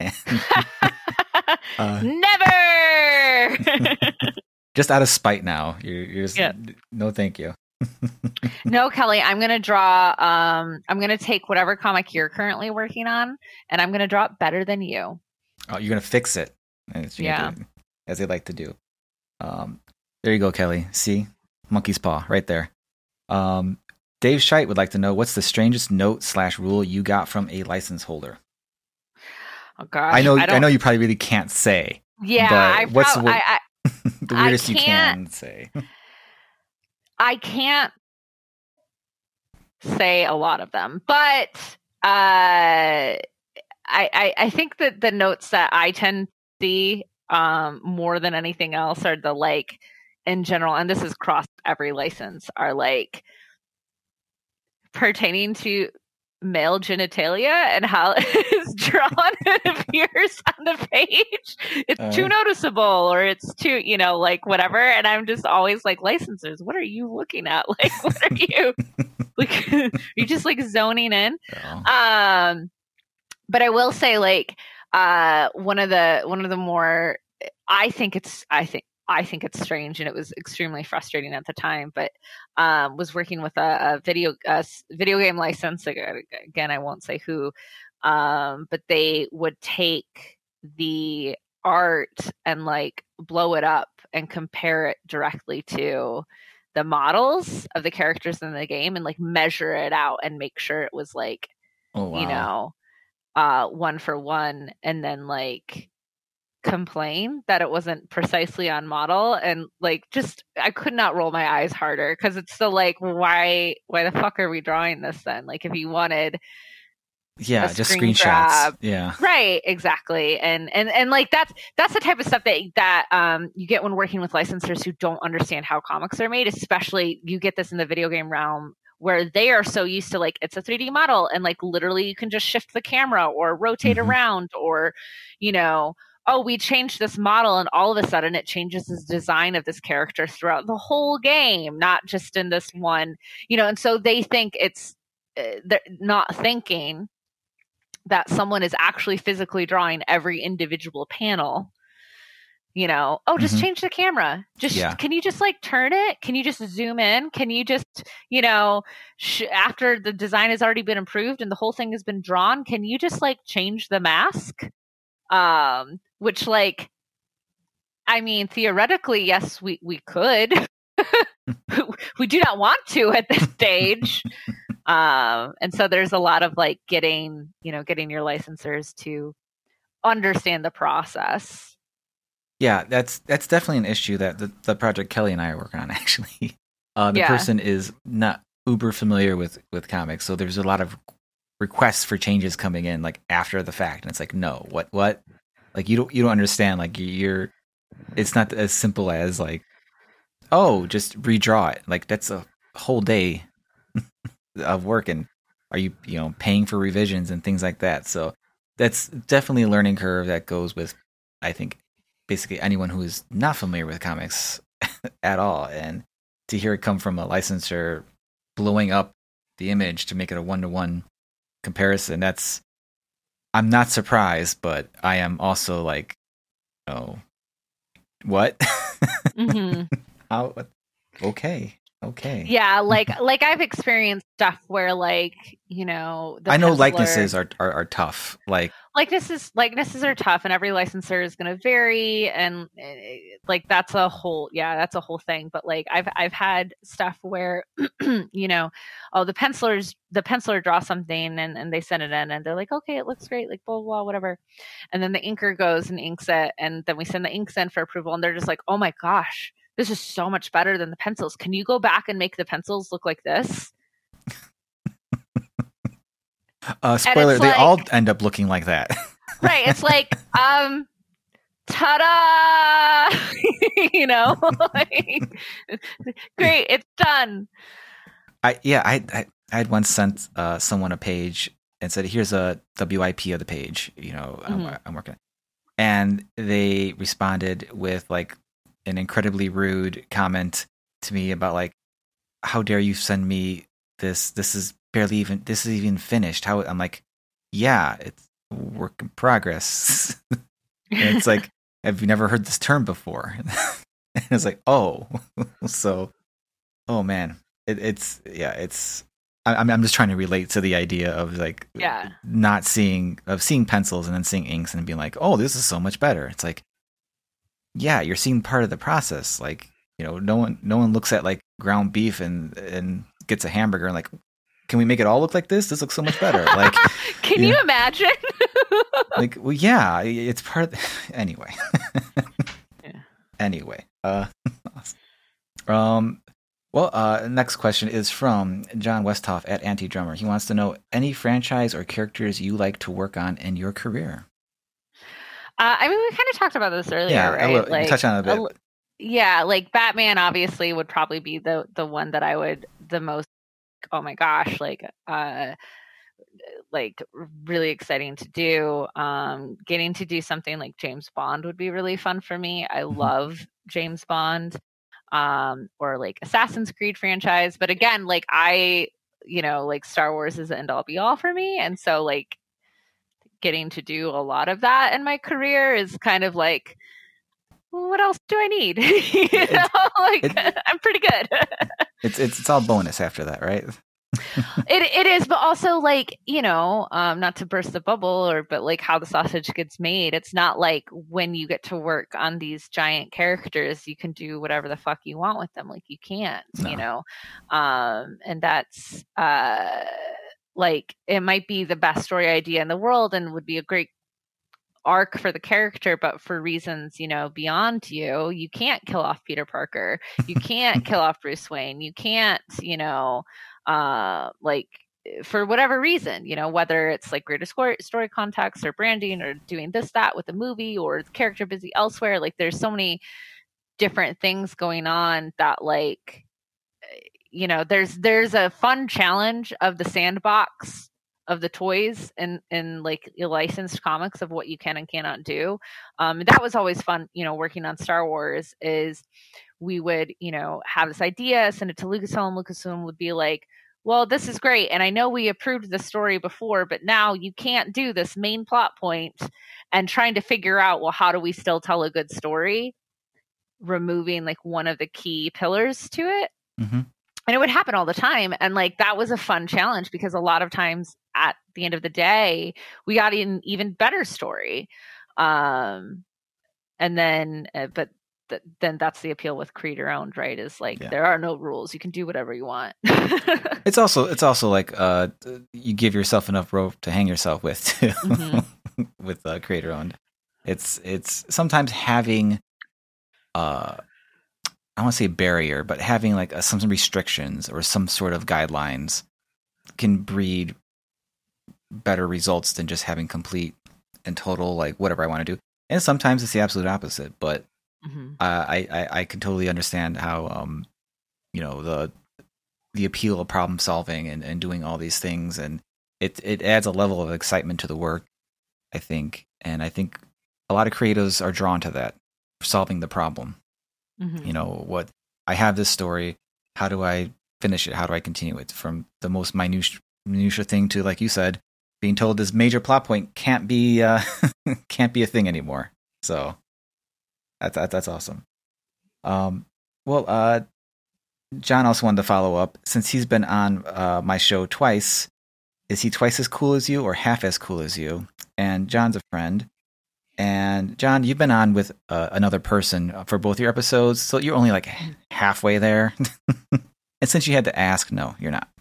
Speaker 5: Never.
Speaker 2: Just out of spite now. You're just, no, thank you.
Speaker 5: No, Kelly, I'm going to draw. I'm going to take whatever comic you're currently working on, and I'm going to draw it better than you.
Speaker 2: Oh, you're going to fix it.
Speaker 5: Yeah.
Speaker 2: As they like to do. There you go, Kelly. See? Monkey's paw right there. Dave Scheidt would like to know, what's the strangest note/rule you got from a license holder?
Speaker 5: Oh gosh,
Speaker 2: I know you probably really can't say.
Speaker 5: Yeah,
Speaker 2: but the weirdest you can say?
Speaker 5: I can't say a lot of them, but I think that the notes that I tend to see more than anything else are the in general, and this is across every license, are pertaining to male genitalia and how it's drawn and appears on the page. It's too noticeable, or it's too, whatever. And I'm just always like, licensors, what are you looking at? What are you are you just zoning in?
Speaker 2: Oh.
Speaker 5: But I will say one of the more, I think it's strange, and it was extremely frustrating at the time, but was working with a video game license. Again, I won't say who, but they would take the art and blow it up and compare it directly to the models of the characters in the game and measure it out and make sure it was
Speaker 2: oh, wow.
Speaker 5: One for one, and then complain that it wasn't precisely on model, and I could not roll my eyes harder, because it's still why the fuck are we drawing this then? If you wanted
Speaker 2: just screenshots grab,
Speaker 5: yeah, right, exactly. And that's the type of stuff that you get when working with licensors who don't understand how comics are made. Especially you get this in the video game realm, where they are so used to it's a 3D model, and literally you can just shift the camera or rotate around, or oh, we changed this model, and all of a sudden it changes the design of this character throughout the whole game, not just in this one, and so they think they're not thinking that someone is actually physically drawing every individual panel. Just change the camera. Can you just like turn it? Can you just zoom in? Can you just, after the design has already been improved and the whole thing has been drawn, can you just like change the mask? Which like, I mean, theoretically, yes, we could. We do not want to at this stage. And so there's a lot of like getting your licensors to understand the process.
Speaker 2: Yeah, that's definitely an issue that the project Kelly and I are working on, actually. The person is not uber familiar with comics, so there's a lot of requests for changes coming in like after the fact, and it's like, no, what? Like you don't understand. Like it's not as simple as like, oh, just redraw it. Like that's a whole day of work, and are you paying for revisions and things like that? So that's definitely a learning curve that goes with, I think, basically anyone who is not familiar with comics at all. And to hear it come from a licensor blowing up the image to make it a 1-to-1 comparison, I'm not surprised, but I am also like, oh, what?
Speaker 5: Mm-hmm.
Speaker 2: Okay.
Speaker 5: Yeah, like I've experienced stuff where like, I know
Speaker 2: likenesses are tough. Like
Speaker 5: likenesses are tough, and every licensor is going to vary, and like that's a whole thing. But like I've had stuff where the penciler draws something and they send it in and they're like, okay, it looks great, like blah blah blah, whatever, and then the inker goes and inks it, and then we send the inks in for approval, and they're just like, oh my gosh, this is so much better than the pencils. Can you go back and make the pencils look like this?
Speaker 2: Spoiler, they all end up looking like that.
Speaker 5: Right. It's like, ta-da! Like, great, it's done.
Speaker 2: I had once sent someone a page and said, here's a WIP of the page, I'm working. And they responded with like an incredibly rude comment to me about like, how dare you send me this? This is even finished. How? I'm like, yeah, it's work in progress. And it's like, have you never heard this term before? And it's like, oh, so, oh man, I'm just trying to relate to the idea of like, seeing pencils and then seeing inks and being like, oh, this is so much better. It's like, yeah, you're seeing part of the process. Like, no one looks at like ground beef and gets a hamburger and like, can we make it all look like this? This looks so much better. Like,
Speaker 5: can you imagine?
Speaker 2: Like, well, yeah, it's part of anyway.
Speaker 5: Yeah.
Speaker 2: Anyway, next question is from John Westhoff at Anti-Drummer. He wants to know any franchise or characters you like to work on in your career.
Speaker 5: I mean, we kind of talked about this earlier, right?
Speaker 2: Like, touch on it a bit.
Speaker 5: Yeah, like Batman obviously would probably be the one that I would the most. Oh my gosh, like really exciting to do. Getting to do something like James Bond would be really fun for me. I love James Bond, or like Assassin's Creed franchise. But again, like like Star Wars is the end all be all for me, and so like getting to do a lot of that in my career is kind of like, well, what else do I need? I'm pretty good.
Speaker 2: It's all bonus after that, right?
Speaker 5: It is, but also like, not to burst the bubble but like how the sausage gets made. It's not like when you get to work on these giant characters, you can do whatever the fuck you want with them. Like you can't, and that's like it might be the best story idea in the world and would be a great arc for the character, but for reasons beyond you can't kill off Peter Parker, you can't kill off Bruce Wayne, you can't like for whatever reason, whether it's like greater story context or branding or doing that with a movie or the character busy elsewhere. Like there's so many different things going on that like there's a fun challenge of the sandbox of the toys and like licensed comics of what you can and cannot do. That was always fun, working on Star Wars is we would, have this idea, send it to Lucasfilm. Lucasfilm would be like, well, this is great, and I know we approved the story before, but now you can't do this main plot point, and trying to figure out, well, how do we still tell a good story, removing like one of the key pillars to it.
Speaker 2: Mm-hmm.
Speaker 5: And it would happen all the time. And like, that was a fun challenge, because a lot of times at the end of the day, we got an even better story. And then, then that's the appeal with creator owned, right? Is like, there are no rules. You can do whatever you want.
Speaker 2: It's also like, you give yourself enough rope to hang yourself with too, mm-hmm. with creator owned. It's sometimes having, I want to say barrier, but having like some restrictions or some sort of guidelines can breed better results than just having complete and total, like, whatever I want to do. And sometimes it's the absolute opposite, but mm-hmm. I can totally understand how, the appeal of problem solving and doing all these things. And it adds a level of excitement to the work, I think. And I think a lot of creatives are drawn to that, solving the problem. Mm-hmm. I have this story. How do I finish it? How do I continue it? From the most minutia thing to, like you said, being told this major plot point can't be a thing anymore. So that's awesome. John also wanted to follow up, since he's been on my show twice. Is he twice as cool as you or half as cool as you? And John's a friend. And John, you've been on with another person for both your episodes, so you're only like halfway there. And since you had to ask, no, you're not.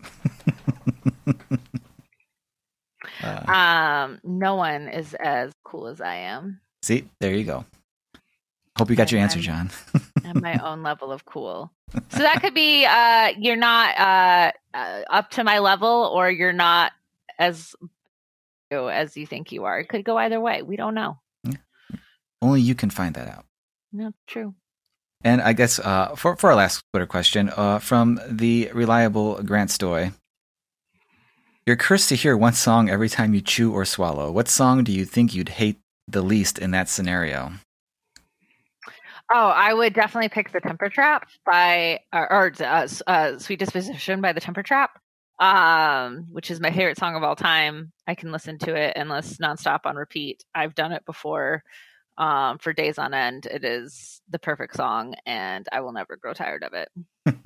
Speaker 5: No one is as cool as I am.
Speaker 2: See, there you go. Hope you got your answer, John.
Speaker 5: I'm my own level of cool. So that could be you're not up to my level, or you're not as you think you are. It could go either way. We don't know.
Speaker 2: Only you can find that out.
Speaker 5: No, true.
Speaker 2: And I guess for our last Twitter question, from the reliable Grant Stoy, you're cursed to hear one song every time you chew or swallow. What song do you think you'd hate the least in that scenario?
Speaker 5: Oh, I would definitely pick The Temper Trap by, or Sweet Disposition by The Temper Trap, which is my favorite song of all time. I can listen to it endless, nonstop on repeat. I've done it before. For days on end. It is the perfect song, and I will never grow tired of it.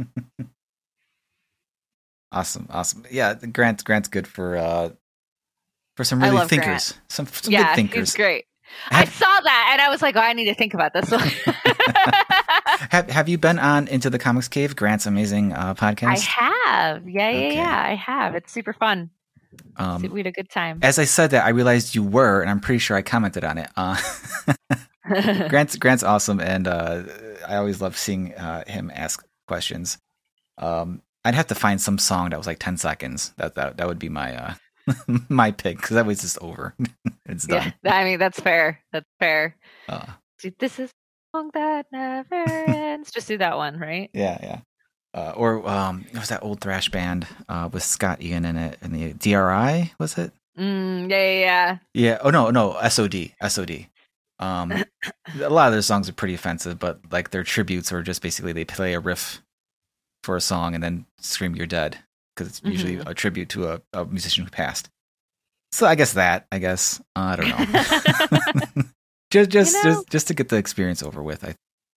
Speaker 2: Awesome. Yeah, Grant's good for some really thinkers.
Speaker 5: Grant.
Speaker 2: Some good thinkers.
Speaker 5: He's great. I saw that, and I was like, I need to think about this one.
Speaker 2: Have you been on Into the Comics Cave, Grant's amazing podcast?
Speaker 5: I have. Yeah, I have. It's super fun. We had a good time.
Speaker 2: As I said that, I realized you were, and I'm pretty sure I commented on it. Grant's awesome, and I always love seeing him ask questions. I'd have to find some song that was like 10 seconds. That would be my my pick, because that was just over. It's done.
Speaker 5: Yeah, I mean, that's fair. Dude, this is a song that never ends. Just do that one, right?
Speaker 2: Yeah. Or it was that old thrash band with Scott Ian in it, and the DRI, was it?
Speaker 5: Yeah.
Speaker 2: Oh no, SOD. A lot of their songs are pretty offensive, but like their tributes are just basically they play a riff for a song and then scream "You're dead," because it's usually a tribute to a musician who passed. So I guess I don't know. just to get the experience over with.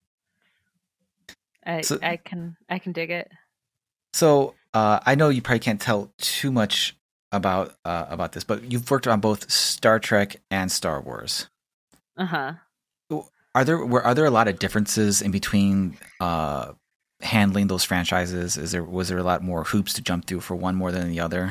Speaker 5: I can dig it.
Speaker 2: So I know you probably can't tell too much about this, but you've worked on both Star Trek and Star Wars. Are there a lot of differences in between handling those franchises? Was there a lot more hoops to jump through for one more than the other?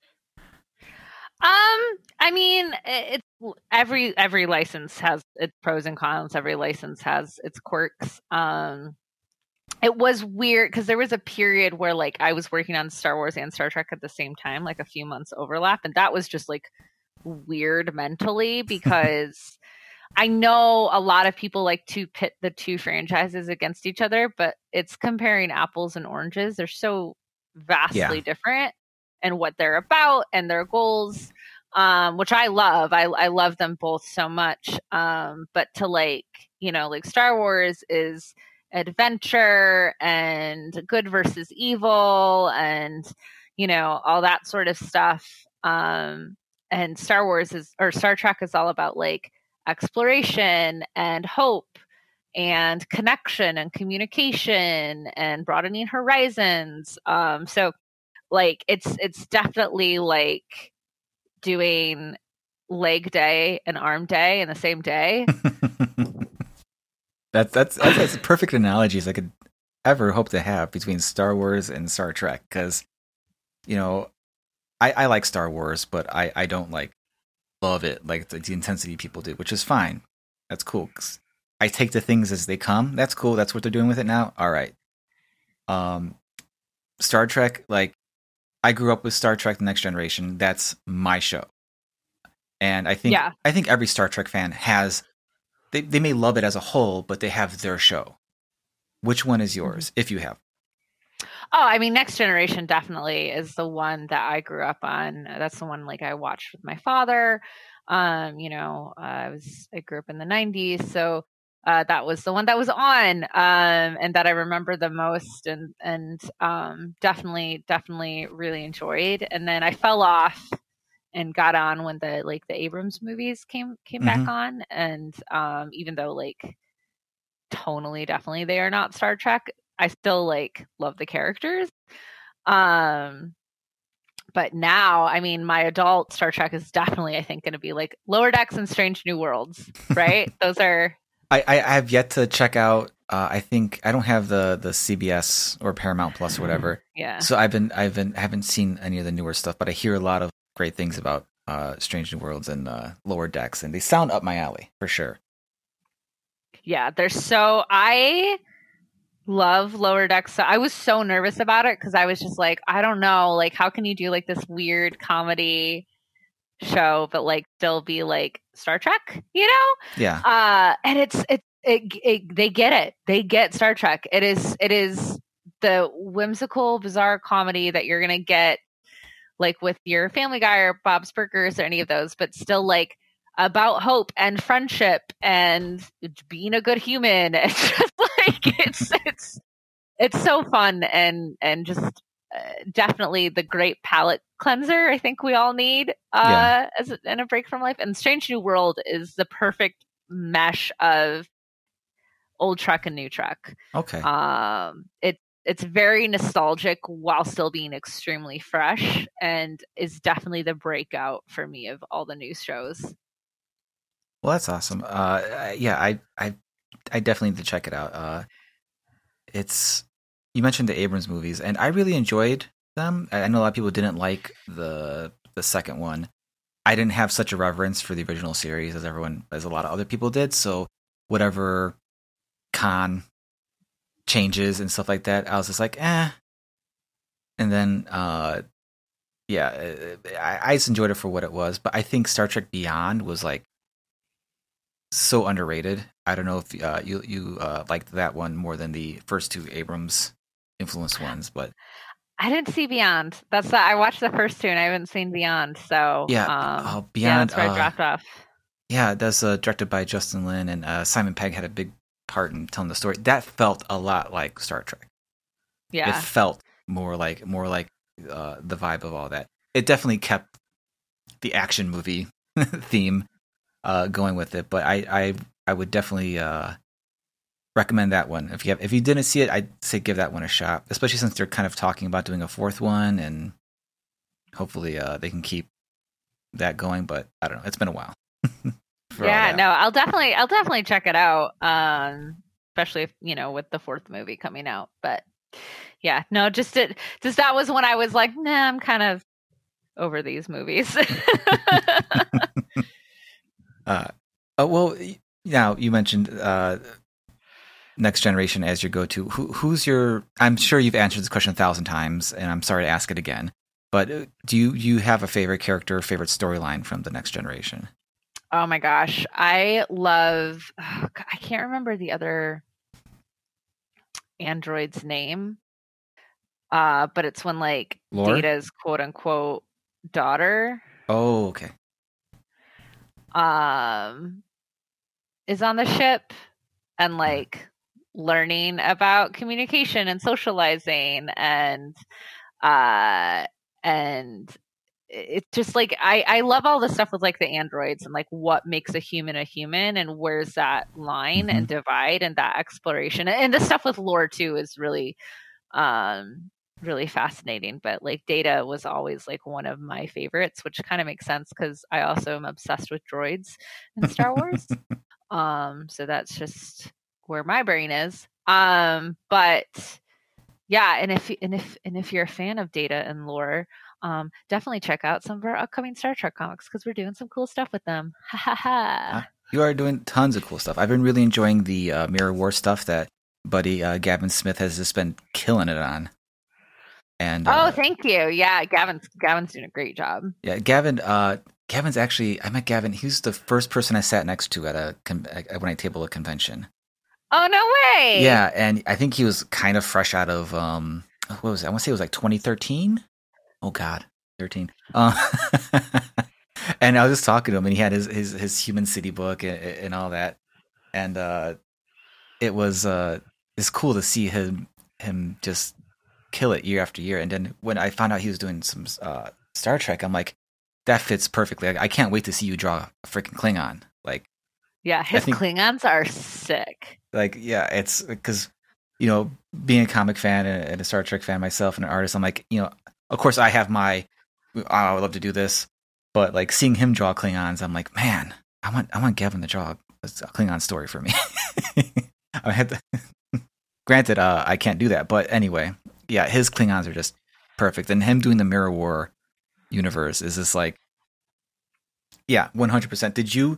Speaker 5: I mean, it's every license has its pros and cons. Every license has its quirks. It was weird because there was a period where like I was working on Star Wars and Star Trek at the same time, like a few months overlap, and that was just like weird mentally because I know a lot of people like to pit the two franchises against each other, but it's comparing apples and oranges. They're so vastly different in what they're about and their goals, which I love. I love them both so much. But to like Star Wars is adventure and good versus evil and all that sort of stuff. And Star Trek is all about like exploration and hope and connection and communication and broadening horizons. So like it's definitely like doing leg day and arm day in the same day.
Speaker 2: That's a perfect analogies I could ever hope to have between Star Wars and Star Trek, because I like Star Wars, but I don't like love it like the intensity people do, which is fine. That's cool. 'Cause I take the things as they come. That's cool. That's what they're doing with it now. All right. Star Trek, like I grew up with Star Trek: The Next Generation. That's my show, and I think every Star Trek fan has. They may love it as a whole, but they have their show. Which one is yours, if you have?
Speaker 5: Oh, I mean, Next Generation definitely is the one that I grew up on. That's the one like I watched with my father. I grew up in the 90s, so that was the one that was on, and that I remember the most, and definitely really enjoyed. And then I fell off and got on when the Abrams movies came back on, and even though like tonally definitely they are not Star Trek, I still like love the characters. But now, I mean, my adult Star Trek is definitely, I think, going to be like Lower Decks and Strange New Worlds, right? Those are.
Speaker 2: I have yet to check out. I think I don't have the CBS or Paramount Plus or whatever.
Speaker 5: Yeah.
Speaker 2: So I haven't seen any of the newer stuff, but I hear a lot of great things about Strange New Worlds and Lower Decks, and they sound up my alley for sure.
Speaker 5: Yeah, I love Lower Decks. So I was so nervous about it because I was just like, I don't know, like how can you do like this weird comedy show but like still be like Star Trek,
Speaker 2: Yeah.
Speaker 5: And they get it. They get Star Trek. It is the whimsical, bizarre comedy that you're gonna get like with your Family Guy or Bob's Burgers or any of those, but still like about hope and friendship and being a good human. It's just like it's so fun and just definitely the great palate cleanser I think we all need in a break from life. And Strange New World is the perfect mesh of old Trek and new Trek.
Speaker 2: Okay.
Speaker 5: It's very nostalgic while still being extremely fresh, and is definitely the breakout for me of all the new shows.
Speaker 2: Well, that's awesome. I definitely need to check it out. You mentioned the Abrams movies, and I really enjoyed them. I know a lot of people didn't like the second one. I didn't have such a reverence for the original series as a lot of other people did. So whatever Khan changes and stuff like that, I was just like, eh. And then, I just enjoyed it for what it was. But I think Star Trek Beyond was like so underrated. I don't know if you liked that one more than the first two Abrams influenced ones, but
Speaker 5: I didn't see Beyond. I watched the first two and I haven't seen Beyond. So
Speaker 2: Beyond.
Speaker 5: That's where I dropped off.
Speaker 2: Yeah, that's directed by Justin Lin, and Simon Pegg had a big part in telling the story. That felt a lot like Star Trek.
Speaker 5: Yeah,
Speaker 2: it felt more like the vibe of all that. It definitely kept the action movie theme going with it, but I would definitely recommend that one. If you didn't see it, I'd say give that one a shot, especially since they're kind of talking about doing a fourth one, and hopefully they can keep that going. But I don't know, it's been a while.
Speaker 5: I'll definitely check it out, especially if with the fourth movie coming out. But yeah, no, just that was when I was like, nah, I'm kind of over these movies.
Speaker 2: Well, now you mentioned Next Generation as your go-to. Who's your? I'm sure you've answered this question 1,000 times, and I'm sorry to ask it again. But do you have a favorite character, favorite storyline from the Next Generation?
Speaker 5: Oh my gosh, I can't remember the other android's name, but it's when like
Speaker 2: Lore?
Speaker 5: Data's quote unquote daughter.
Speaker 2: Oh, okay.
Speaker 5: Is on the ship and like learning about communication and socializing, and and it's just like I love all the stuff with like the androids and like what makes a human, and where's that line and divide and that exploration, and the stuff with lore too is really really fascinating. But like Data was always like one of my favorites, which kind of makes sense because I also am obsessed with droids in Star Wars. So that's just where my brain is. But yeah, and if you're a fan of Data and lore, definitely check out some of our upcoming Star Trek comics because we're doing some cool stuff with them. Ha ha ha.
Speaker 2: You are doing tons of cool stuff. I've been really enjoying the Mirror War stuff that buddy Gavin Smith has just been killing it on. And
Speaker 5: thank you. Yeah, Gavin's doing a great job.
Speaker 2: Yeah, Gavin's actually, I met Gavin. He was the first person I sat next to at when I table a convention.
Speaker 5: Oh, no way.
Speaker 2: Yeah, and I think he was kind of fresh out of what was it? I want to say it was like 2013. Oh God, 13. And I was just talking to him, and he had his Human City book and all that, and it's cool to see him just kill it year after year. And then when I found out he was doing some Star Trek, I'm like, that fits perfectly. I can't wait to see you draw a freaking Klingon. Like,
Speaker 5: yeah, his Klingons are sick.
Speaker 2: Like, yeah, it's because, being a comic fan and a Star Trek fan myself and an artist, I'm like, of course I have I would love to do this, but like seeing him draw Klingons, I'm like, man, I want Gavin to draw a Klingon story for me. I had to, granted, I can't do that, but anyway, yeah, his Klingons are just perfect, and him doing the Mirror War universe is just like, yeah, 100%.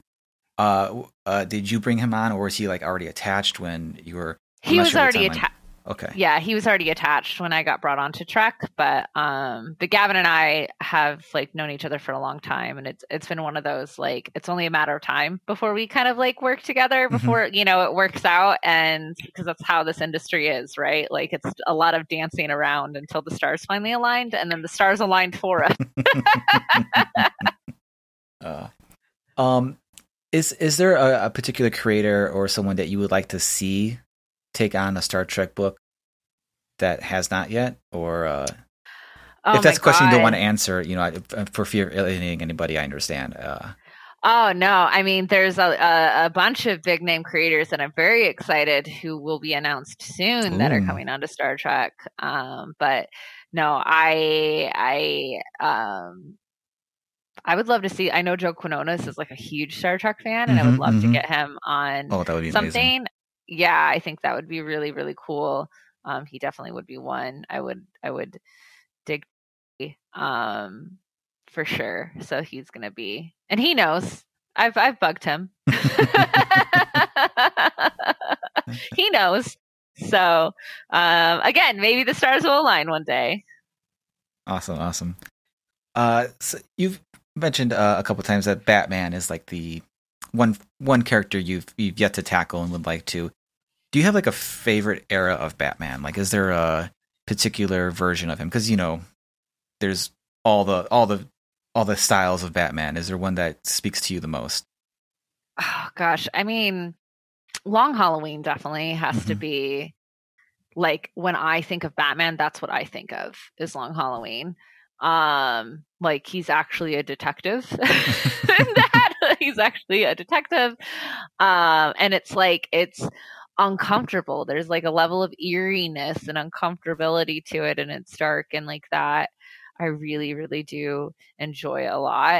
Speaker 2: Did you bring him on, or was he like already attached when you were?
Speaker 5: He was already attached.
Speaker 2: Okay.
Speaker 5: Yeah, he was already attached when I got brought on to Trek, but Gavin and I have like known each other for a long time, and it's been one of those like it's only a matter of time before we kind of like work together before it works out, and because that's how this industry is, right? Like it's a lot of dancing around until the stars finally aligned, and then the stars aligned for us.
Speaker 2: Is there a particular creator or someone that you would like to see take on a Star Trek book that has not yet, or if that's a question you don't want to answer, for fear of alienating anybody, I understand.
Speaker 5: Oh no, I mean, there's a bunch of big name creators that I'm very excited who will be announced soon that are coming onto Star Trek. But no, I would love to see. I know Joe Quinones is like a huge Star Trek fan, and I would love to get him on
Speaker 2: that would be
Speaker 5: something.
Speaker 2: Amazing.
Speaker 5: Yeah, I think that would be really, really cool. He definitely would be one I would dig for sure. So he's gonna be, and he knows. I've bugged him. He knows. So again, maybe the stars will align one day.
Speaker 2: Awesome. So you've mentioned a couple times that Batman is like the one character you've yet to tackle and would like to. Do you have like a favorite era of Batman? Like, is there a particular version of him? Because there's all the styles of Batman. Is there one that speaks to you the most?
Speaker 5: Oh gosh, I mean, Long Halloween definitely has to be like when I think of Batman. That's what I think of is Long Halloween. Like he's actually a detective. He's actually a detective, and it's like it's uncomfortable. There's like a level of eeriness and uncomfortability to it, and it's dark and like that. I really, really do enjoy a lot.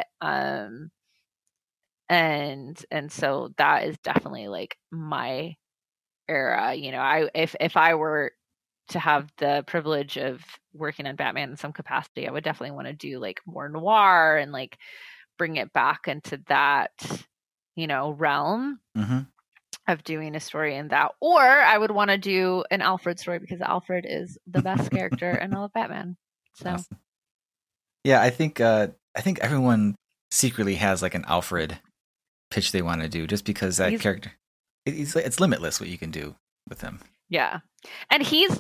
Speaker 5: And so that is definitely like my era. If I were to have the privilege of working on Batman in some capacity, I would definitely want to do like more noir and like bring it back into that, realm of doing a story in that. Or I would want to do an Alfred story because Alfred is the best character in all of Batman. So,
Speaker 2: awesome. Yeah, I think everyone secretly has like an Alfred pitch they want to do, just because that character, it's limitless what you can do with him.
Speaker 5: Yeah, and he's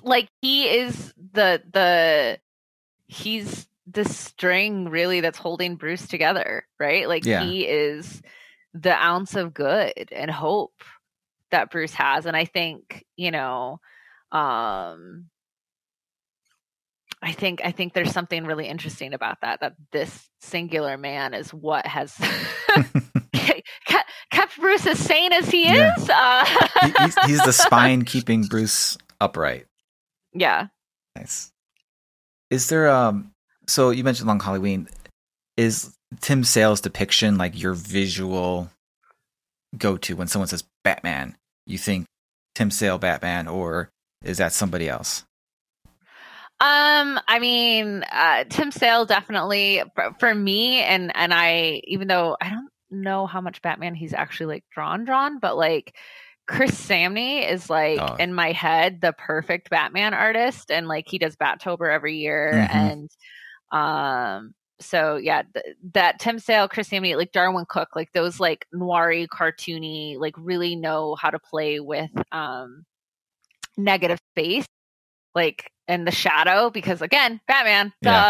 Speaker 5: the string really that's holding Bruce together, right? Like he is the ounce of good and hope that Bruce has. And I think, I think there's something really interesting about that this singular man is what has kept Bruce as sane as he is.
Speaker 2: He's the spine keeping Bruce upright.
Speaker 5: Yeah.
Speaker 2: Nice. Is there so you mentioned Long Halloween. Is Tim Sale's depiction like your visual go-to when someone says Batman? You think Tim Sale Batman, or is that somebody else?
Speaker 5: I mean, Tim Sale definitely for me, and I, even though I don't know how much Batman he's actually like drawn, but like Chris Samney is like in my head the perfect Batman artist, and like he does Battober every year, and so yeah, that Tim Sale, Chris Samney, like Darwin Cook, like those like noiry, cartoony, like really know how to play with negative space, like and the shadow, because again, Batman, duh.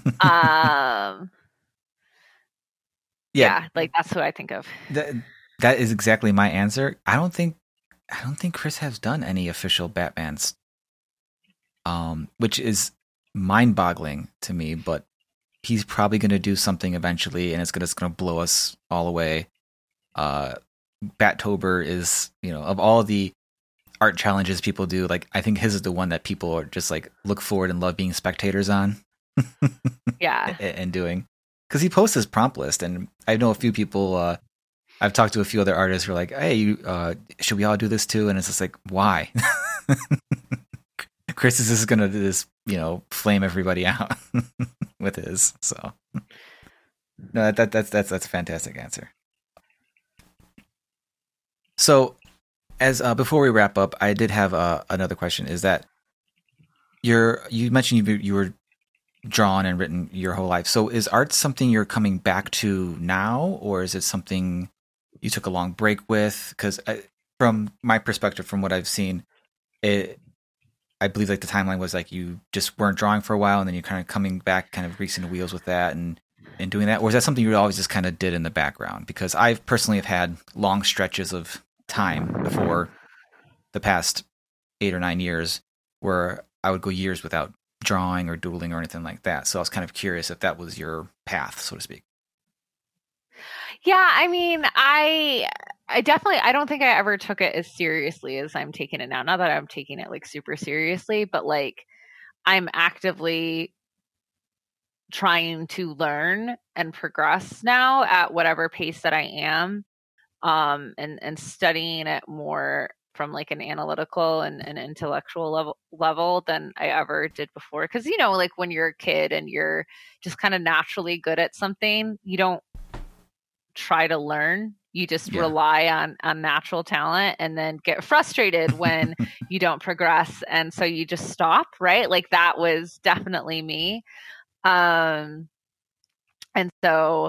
Speaker 5: Yeah, like that's who I think of.
Speaker 2: That is exactly my answer. I don't think Chris has done any official Batmans, which is mind-boggling to me. But he's probably going to do something eventually, and it's going to blow us all away. Battober is, of all the art challenges people do, like I think his is the one that people are just like look forward and love being spectators on.
Speaker 5: Yeah,
Speaker 2: and doing, because he posts his prompt list, and I know a few people. I've talked to a few other artists who are like, "Hey, should we all do this too?" And it's just like, why? Chris is just gonna do this, flame everybody out with his. So no, that's a fantastic answer. So, as before we wrap up, I did have another question. Is that you mentioned you were drawn and written your whole life. So is art something you're coming back to now, or is it something you took a long break with? Because from my perspective, from what I've seen, I believe like the timeline was like you just weren't drawing for a while, and then you're kind of coming back, kind of greasing the wheels with that and doing that. Or is that something you always just kind of did in the background? Because I personally have had long stretches of time before the past 8 or 9 years where I would go years without drawing or doodling or anything like that. So I was kind of curious if that was your path, so to speak.
Speaker 5: Yeah, I mean, I definitely, I don't think I ever took it as seriously as I'm taking it now. Not that I'm taking it like super seriously, but like I'm actively trying to learn and progress now at whatever pace that I am, and studying it more from like an analytical and an intellectual level than I ever did before. Because like when you're a kid and you're just kind of naturally good at something, you don't try to learn. You just rely on natural talent, and then get frustrated when you don't progress, and so you just stop, right? Like that was definitely me. And so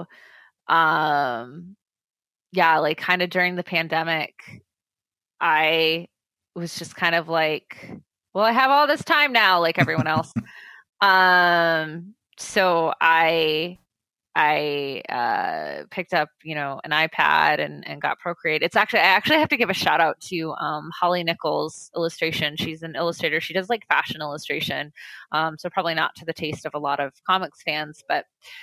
Speaker 5: yeah, like kind of during the pandemic, I was just kind of like, well, I have all this time now, like everyone else. So I picked up, an iPad and got Procreate. I actually have to give a shout out to Holly Nichols illustration. She's an illustrator. She does like fashion illustration. So probably not to the taste of a lot of comics fans, but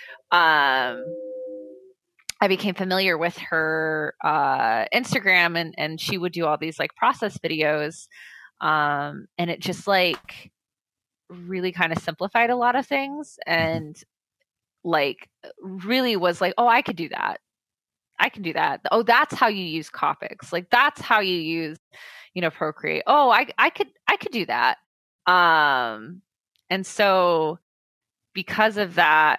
Speaker 5: I became familiar with her Instagram, and she would do all these like process videos. And it just like really kind of simplified a lot of things, and like really was like, oh, I could do that. I can do that. Oh, that's how you use Copics. Like that's how you use, Procreate. Oh, I could do that. And so because of that,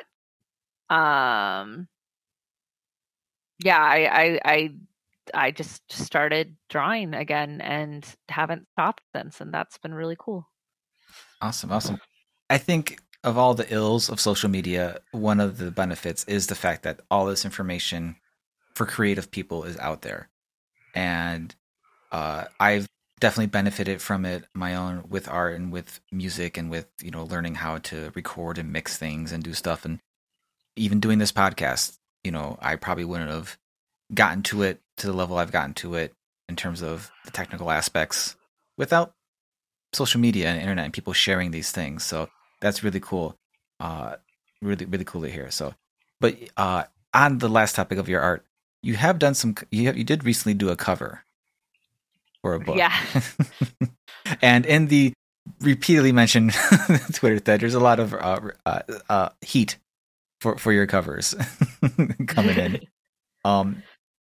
Speaker 5: yeah, I just started drawing again and haven't stopped since, and that's been really cool.
Speaker 2: Awesome. I think of all the ills of social media, one of the benefits is the fact that all this information for creative people is out there. And I've definitely benefited from it my own with art and with music and with, learning how to record and mix things and do stuff. And even doing this podcast, I probably wouldn't have gotten to it to the level I've gotten to it in terms of the technical aspects without social media and internet and people sharing these things. So that's really cool. Really, really cool to hear. So, but on the last topic of your art, you have done you did recently do a cover for a book.
Speaker 5: Yeah.
Speaker 2: And in the repeatedly mentioned Twitter thread, there's a lot of heat for your covers coming in.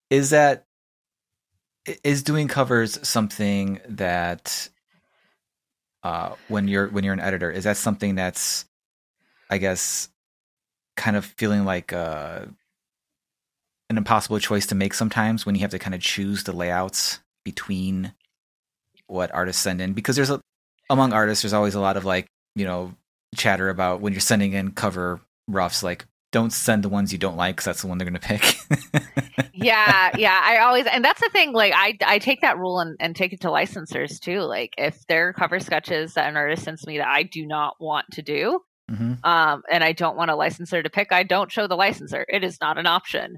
Speaker 2: Is doing covers something that when you're an editor, is that something that's, I guess, kind of feeling like an impossible choice to make sometimes when you have to kind of choose the layouts between what artists send in? Because among artists, there's always a lot of chatter about when you're sending in cover roughs, like, don't send the ones you don't like because that's the one they're going to pick.
Speaker 5: Yeah. And that's the thing, like, I take that rule and take it to licensors too. Like, if there are cover sketches that an artist sends me that I do not want to do, and I don't want a licensor to pick, I don't show the licensor. It is not an option.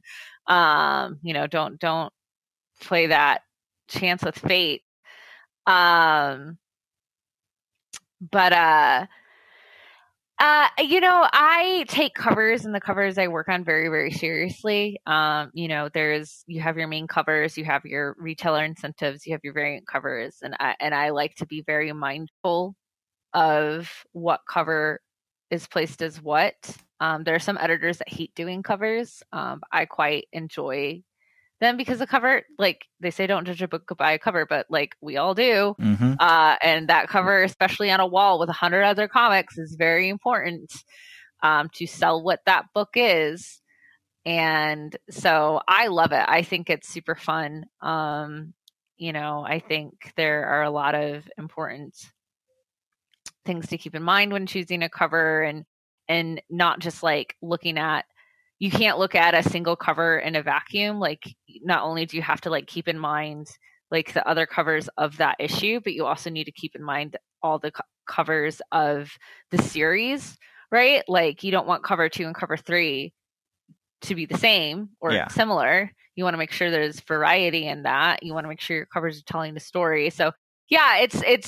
Speaker 5: Don't play that chance with fate. I take covers, and the covers I work on very, very seriously. You have your main covers, you have your retailer incentives, you have your variant covers, and I like to be very mindful of what cover is placed as what. There are some editors that hate doing covers. I quite enjoy them because the cover, like they say, don't judge a book by a cover, but like we all do. And that cover, especially on a wall with 100 other comics, is very important to sell what that book is. And so I love it. I think it's super fun. I think there are a lot of important things to keep in mind when choosing a cover, and not just like looking at, you can't look at a single cover in a vacuum. Like, not only do you have to like keep in mind like the other covers of that issue, but you also need to keep in mind all the covers of the series, right? Like, you don't want cover 2 and cover 3 to be the same or similar. You want to make sure there's variety in that. You want to make sure your covers are telling the story. So yeah,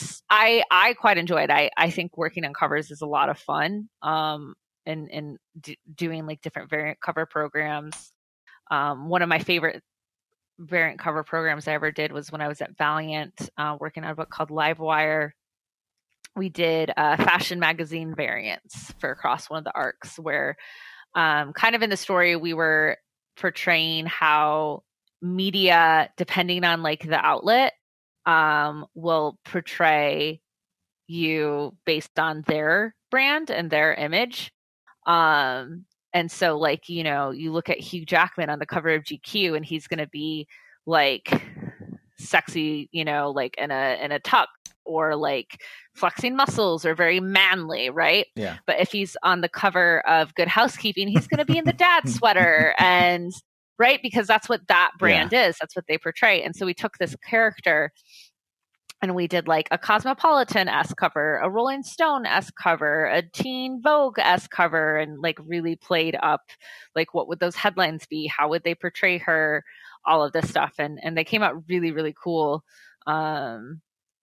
Speaker 5: I quite enjoy it. I think working on covers is a lot of fun. And doing like different variant cover programs. One of my favorite variant cover programs I ever did was when I was at Valiant, working on a book called Livewire. We did fashion magazine variants for across one of the arcs, where kind of in the story we were portraying how media, depending on like the outlet, will portray you based on their brand and their image. And so like, you look at Hugh Jackman on the cover of GQ, and he's going to be like sexy, like in a tux, or like flexing muscles, or very manly, right?
Speaker 2: Yeah.
Speaker 5: But if he's on the cover of Good Housekeeping, he's going to be in the dad sweater, and right, because that's what that brand is. That's what they portray. And so we took this character, and we did like a Cosmopolitan-esque cover, a Rolling Stone-esque cover, a Teen Vogue-esque cover, and like really played up like what would those headlines be? How would they portray her? All of this stuff. And they came out really, really cool. And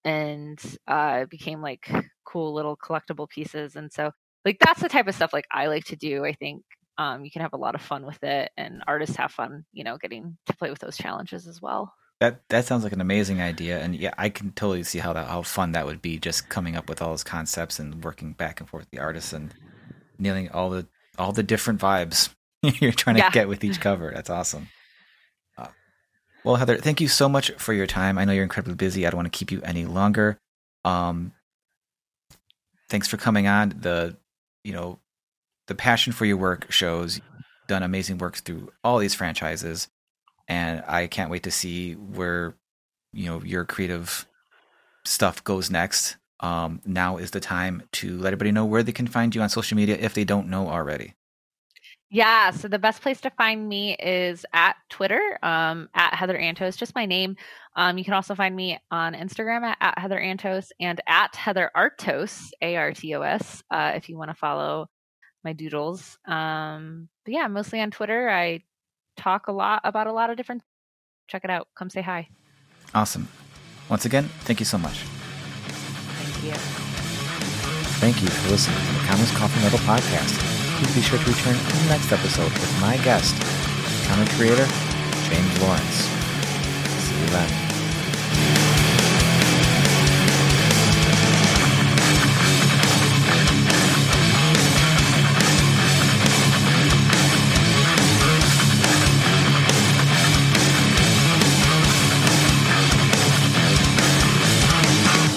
Speaker 5: it became like cool little collectible pieces. And so like that's the type of stuff like I like to do. I think you can have a lot of fun with it, and artists have fun, getting to play with those challenges as well.
Speaker 2: That sounds like an amazing idea, and yeah, I can totally see how fun that would be, just coming up with all those concepts and working back and forth with the artists and nailing all the different vibes you're trying to get with each cover. That's awesome. Well, Heather, thank you so much for your time. I know you're incredibly busy. I don't want to keep you any longer. Thanks for coming on. The passion for your work shows. You've done amazing work through all these franchises. And I can't wait to see where, your creative stuff goes next. Now is the time to let everybody know where they can find you on social media if they don't know already.
Speaker 5: Yeah, so the best place to find me is at Twitter, at Heather Antos, just my name. You can also find me on Instagram at Heather Antos, and at Heather Artos, Artos, if you want to follow my doodles. But yeah, mostly on Twitter. I talk a lot about a lot of different. Check it out. Come say hi.
Speaker 2: Awesome. Once again, thank you so much.
Speaker 5: Thank you.
Speaker 2: Thank you for listening to the Comics Coffee Metal Podcast. Please be sure to return in the next episode with my guest, comic creator, James Lawrence. See you then.